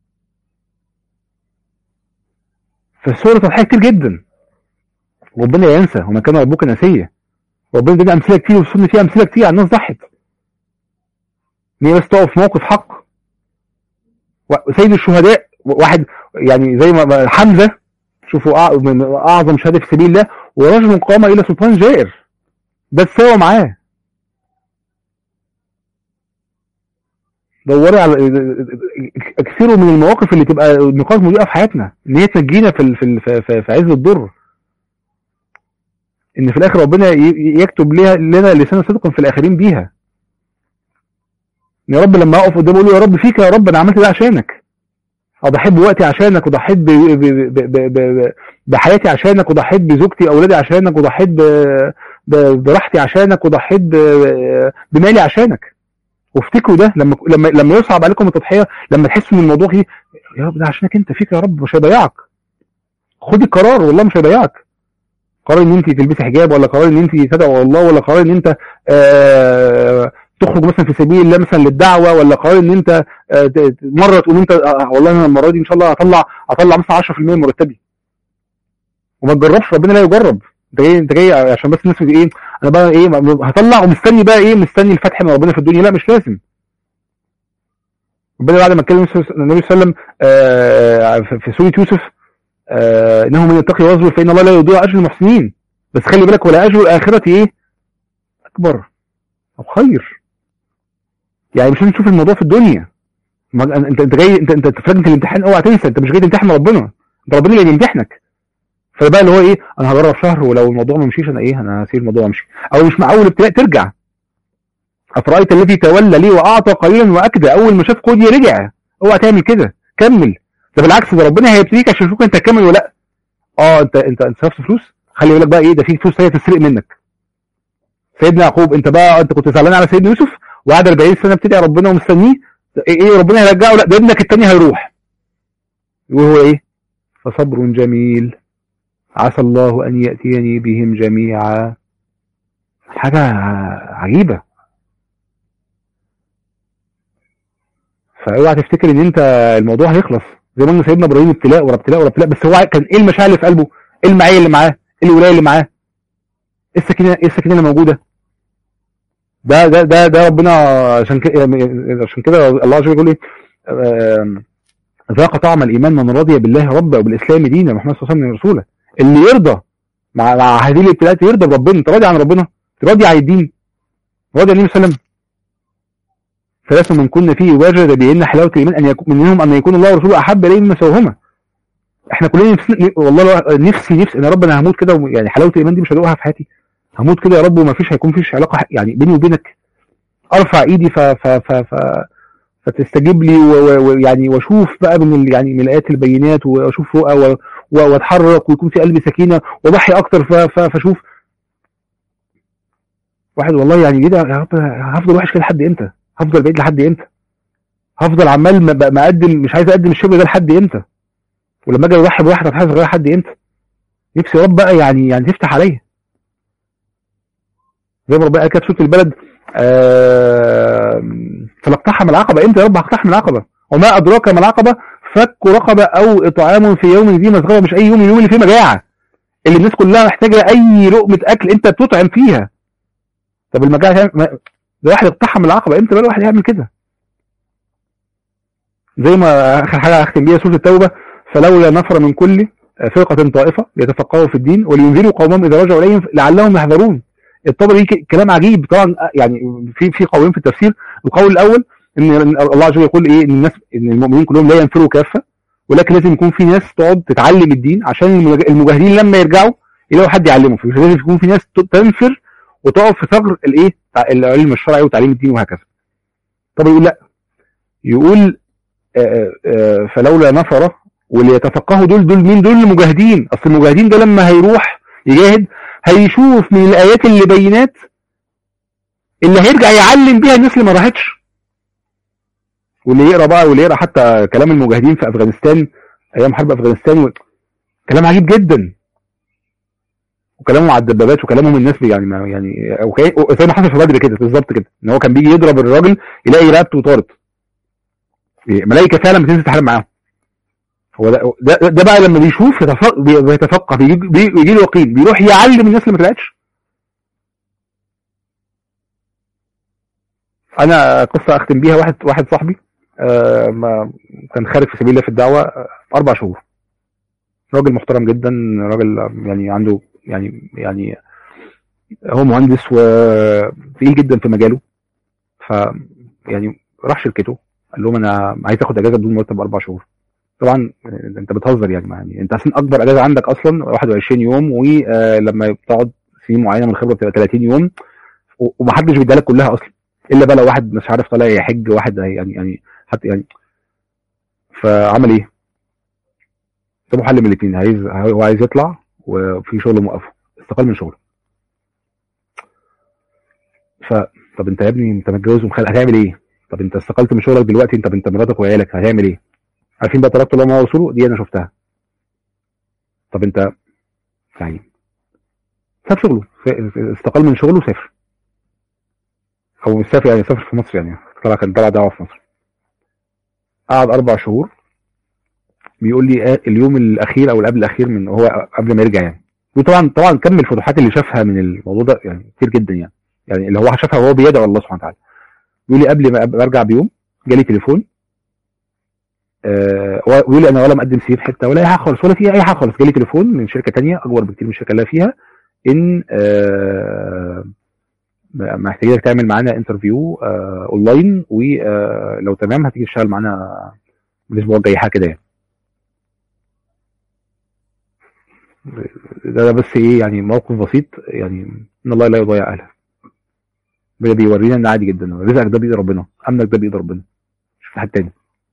فالصور تضحيه كتير جدا. ربنا لا ينسى وما كان ربك نسيا. ربنا ادانا امثله كتير والسنه فيها امثله كتير على الناس ضحت ان هي بس تقف في موقف حق. سيد الشهداء واحد يعني زي ما حمزه، شوفوا من اعظم شهاده في سبيل الله، ورجل قام الى سلطان جائر ده تساوى معاه. دوري على كثير من المواقف اللي تبقى نقاط مضيئه في حياتنا، ان هي تنجينا في عز الضر، ان في الاخر ربنا يكتب لنا لسان صدق في الاخرين بيها. يا رب لما اقف قدامه اقول يا رب فيك، يا رب انا عملت ده عشانك، اضحيت بوقتي عشانك، وضحيت بحياتي عشانك، وضحيت بزوجتي اولادي عشانك، وضحيت براحتي عشانك، وضحيت بمالي عشانك. وافتكروا ده لما يصعب عليكم التضحيه، لما تحسوا ان الموضوع ايه، يا رب ده عشانك انت، فيك يا رب مش هيضيعك. خدي القرار والله مش هيضيعك. قرار ان انت تلبسي حجاب، ولا قرار ان انت تدعو الله، ولا قرار ان انت تخرج مثلا في سبيل الله مثلا للدعوه، ولا قرار ان انت مره تقول انت والله انا المره دي ان شاء الله هطلع مثلا 10% من مرتبي، وما تجربش، ربنا لا يجرب. انت جاي عشان بس الناس ايه، انا بقى ايه هطلع ومستني بقى ايه، مستني الفتح من ربنا في الدنيا. لا مش لازم. ربنا بعد ما اتكلم النبي صلى الله عليه وسلم في سوره يوسف انه من يتقي ويصبر فان الله لا يضيع اجر المحسنين، بس خلي بالك ولا اجر الاخره ايه اكبر او خير. يعني مش هنشوف الموضوع في الدنيا. انت جاي، انت في لجنه الامتحان، اوعى تنسى انت مش جاي تمتحن ربنا، انت ربنا اللي بيمتحنك. فبقى اللي هو ايه، انا هجرب شهر ولو الموضوع ما مشيش انا هسيب الموضوع وامشي، او مش مع اول ابتلاء ترجع. افرايت الذي تولى لي واعطى قليلا واكدى، اول ما شاف قضيه رجع. اوعى تعمل كده، كمل. ده بالعكس، ده ربنا هيبتليك عشان يشوفك انت هتكمل ولا لا. انت صرفت فلوس، خلي بالك بقى ايه، ده في فلوس هي تسرق منك. سيدنا يعقوب، انت كنت زعلان على سيدنا يوسف وقعد 40 سنه بتدعي ربنا ومستنيه، ايه ربنا هيرجعه؟ لا ده ابنك التاني هيروح. وهو ايه، فصبر جميل عسى الله ان ياتيني بهم جميعا. حاجه عجيبه. فاوعى تفتكر ان انت الموضوع هيخلص. زي ما قلنا سيدنا ابراهيم ابتلاء ورا ابتلاء ورا ابتلاء، بس هو كان ايه المشاعر اللي في قلبه؟ ايه المعيه اللي معاه؟ ايه الولايه اللي معاه؟ ايه السكينه اللي موجوده؟ ده ربنا. عشان كده الله عز وجل يقول ايه، ذاق طعم الايمان من رضي بالله ربا وبالاسلام دينا محمد صلى الله عليه وسلم رسولا. اللي يرضى مع هذه الابتلاءات يرضى بربنا. انت راضي عن ربنا، راضي عن الدين، راضي عن النبي صلى الله عليه وسلم. ثلاث من كنا فيه وجد بان حلاوه الايمان ان يكون منهم ان يكون الله ورسوله احب اليه مما سواهما. احنا كلنا والله نفسي انا يا رب انا هموت كده، يعني حلاوه الايمان دي مش هدوقها في حياتي. هموت كده يا رب وما فيش هيكون فيش علاقه يعني بيني وبينك. ارفع ايدي فتستجيب لي ويعني واشوف بقى من الايات البينات، واشوف رؤى واتحرك ويكون في قلبي سكينه واضحي اكتر فاشوف. واحد والله يعني ايه ده يا رب، هفضل وحش كده لحد امتى؟ هفضل بعيد لحد امتى؟ هفضل عمال ما اقدم، مش عايز اقدم الشغل ده لحد امتى؟ ولما اجي اضحي بواحد هتحاسب غير لحد امتى؟ نفسي يا رب بقى يعني تفتح عليا زي ما ربنا قال كده في سوره البلد، فلاقتحم العقبه. امتى يا رب هقتحم العقبه؟ وما ادراك ما العقبه؟ فك رقبه او اطعام في يوم ذي مسغبه. مش اي يوم، اليوم اللي فيه مجاعه، اللي الناس كلها محتاجه اي لقمه اكل انت بتطعم فيها. طب المجاعه ده واحد اقتحم العقبه، امتى بقى الواحد يعمل كده؟ زي ما اخر حاجه هختم بيها سوره التوبه، فلولا نفر من كل فرقه طائفه ليتفقهوا في الدين ولينذروا قومهم اذا رجعوا اليهم لعلهم يحذرون. الطبري دي كلام عجيب طبعا. يعني في قولين في التفسير. القول الاول ان الله عز وجل يقول ايه، ان المؤمنين كلهم لا ينفروا كافه، ولكن لازم يكون في ناس تقعد تتعلم الدين عشان المجاهدين لما يرجعوا يلاقوا حد يعلمهم. فلازم يكون في ناس تنفر وتقف في ثغر الايه، العلم الشرعي وتعليم الدين وهكذا. طب يقول لا، يقول فلولا نفر، واللي يتفقهوا دول مين؟ دول المجاهدين. اصل المجاهدين ده لما هيروح يجاهد هيشوف من الايات اللي بينات اللي هيرجع يعلم بيها الناس اللي ما راحتش. واللي يقرا بقى، واللي يقرا حتى كلام المجاهدين في افغانستان ايام حرب افغانستان، كلام عجيب جدا، وكلامهم على الدبابات، وكلامهم الناس يعني ما يعني زي ما حصل في بدر كده بالظبط كده، ان هو كان بيجي يضرب الراجل يلاقي رقبته طارت، ملائكه فعلا بتنزل تحارب معاهم. هو ده بقى لما بيشوف بيتفقه، بيجي له يقين، بيروح يعلم الناس اللي ما طلعتش. انا قصه اختم بيها، واحد صاحبي ما كان خارج في سبيل الله في الدعوه 4 شهور، راجل محترم جدا، راجل يعني عنده يعني هو مهندس وتقيل جدا في مجاله. ف يعني راح شركته قال لهم انا عايز اخد اجازه بدون مرتب 4 شهور. طبعا انت بتهزر يعني انت اصلا اكبر اجازه عندك اصلا 21 يوم، ولما بتقعد سنين معينه من الخبره بتبقى 30 يوم، ومحدش بيديها لك كلها اصلا، الا بقى لو واحد مش عارف طالع يحج، واحد يعني حتى يعني. فعمل ايه؟ سابه حل من الاثنين، هو عايز يطلع وفي شغل موقفه، استقال من شغله. طب انت يا ابني انت متجوز ومخلف، هتعمل ايه؟ طب انت استقلت من شغلك دلوقتي، انت مراتك وعيالك هتعمل ايه؟ عارفين بقى تركت الله ما ورسوله دي انا شفتها. طب انت يعني ساب شغله، استقال من شغله وسافر، او مش سافر يعني، سافر في مصر يعني، كان طلع دعوه في مصر. قعد 4 شهور، بيقول لي اليوم الاخير او اللي قبل الاخير من هو قبل ما يرجع يعني. وطبعا كم الفتوحات اللي شافها من الموضوع ده يعني كتير جدا يعني اللي هو شافها وهو بيدعو الله سبحانه وتعالى. بيقول لي قبل ما ارجع بيوم جالي تليفون، ويقول لي انا ولا مقدم سي في حته ولا اي حاجه خالص، ولا فيها اي حاجه خالص. جالي تليفون من شركه تانية اكبر بكتير من الشركه اللي أنا فيها، ان محتاجينك تعمل معانا انترفيو اونلاين، ولو تمام هتيجي تشتغل معانا الاسبوع الجاي، حاجه كده يعني. ده بس ايه يعني، موقف بسيط يعني، ان الله لا يضيع اهله. بيورينا ان عادي جدا، رزقك ده بايد ربنا، امنك ده بايد ربنا، مش في حد تاني.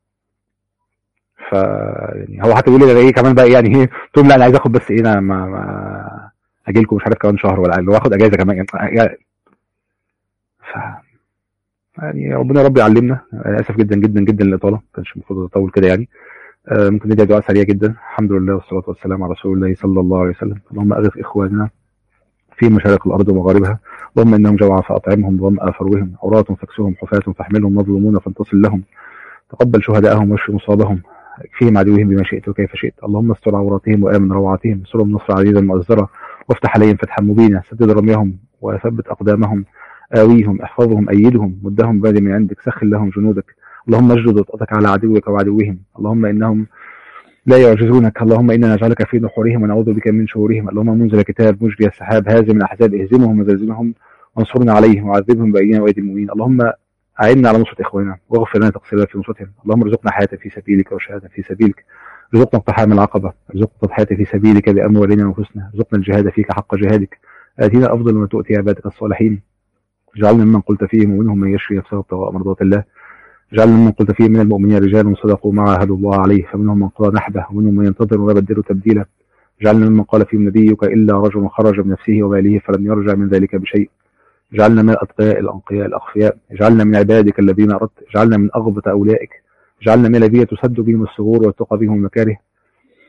ف يعني هو حتى بيقول لي ده ايه كمان بقى يعني ايه، قلت لهم لا انا عايز اخد بس ايه، انا ما اجي لكم مش عارف كمان شهر ولا اللي واخد اجازه كمان يعني. ف يعني ربنا يا رب يعلمنا. انا اسف جدا جدا جدا للاطاله، ما كانش المفروض اطول كده يعني. ممكن ندعي دعاء سريع جدا. الحمد لله والصلاه والسلام على رسول الله صلى الله عليه وسلم. اللهم اغث اخواننا في مشارق الارض ومغاربها، اللهم انهم جوعى فاطعمهم، ظمأ فروهم، عراة فاكسوهم، حفاة فاحملهم، مظلومون فانتصر لهم، تقبل شهداءهم واشف مصابهم، اكفيهم عدوهم بما شئت وكيف شئت. اللهم استر عوراتهم وامن روعاتهم، انصرهم نصر عزيزا مؤزرا، وافتح عليهم فتحا مبينا، سدد رميهم وثبت اقدامهم، آويهم، احفظهم، أيدهم، مدهم باد من عندك، سخن لهم جنودك. اللهم اجدد وطأتك على عدوك وعدوهم، اللهم إنهم لا يعجزونك. اللهم إنا نجعلك في نحورهم ونعوذ بك من شرورهم. اللهم منزل كتاب مجري السحاب هازم الأحزاب، اهزمهم وزلزلهم وانصرنا عليهم وعذبهم بأيدينا وأيدي المؤمنين. اللهم أعنا على نصرة إخواننا واغفر لنا تقصيرنا في نصرتهم. اللهم ارزقنا حياة في سبيلك وشهادة في سبيلك، ارزقنا اقتحام العقبة، ارزقنا تضحية في سبيلك بأموالنا وأنفسنا، ارزقنا الجهاد فيك حق جهادك، آتينا أفضل ما تؤتي عبادك الصالحين. اجعلنا ممن قلت فيهم ومنهم من يشفي نفسه ابتغاء مرضات الله. اجعلنا ممن قلت فيهم من المؤمنين رجال صدقوا ما عاهدوا الله عليه، فمنهم من قضى نحبه ومنهم من ينتظر ويبدل تبديلا. اجعلنا ممن قال فيهم نبيك الا رجل خرج بنفسه وماله فلم يرجع من ذلك بشيء. اجعلنا من الاتقياء الانقياء الاخفياء. اجعلنا من عبادك الذين اردت. اجعلنا من اغبط اولئك. اجعلنا من الذين تسد بهم الثغور وتقى بهم المكاره.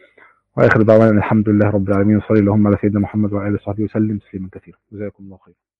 واخر دعوانا الحمد لله رب العالمين، وصلي اللهم على سيدنا محمد وعلى اله وصحبه وسلم تسليما كثيرا. جزاكم الله خيرا.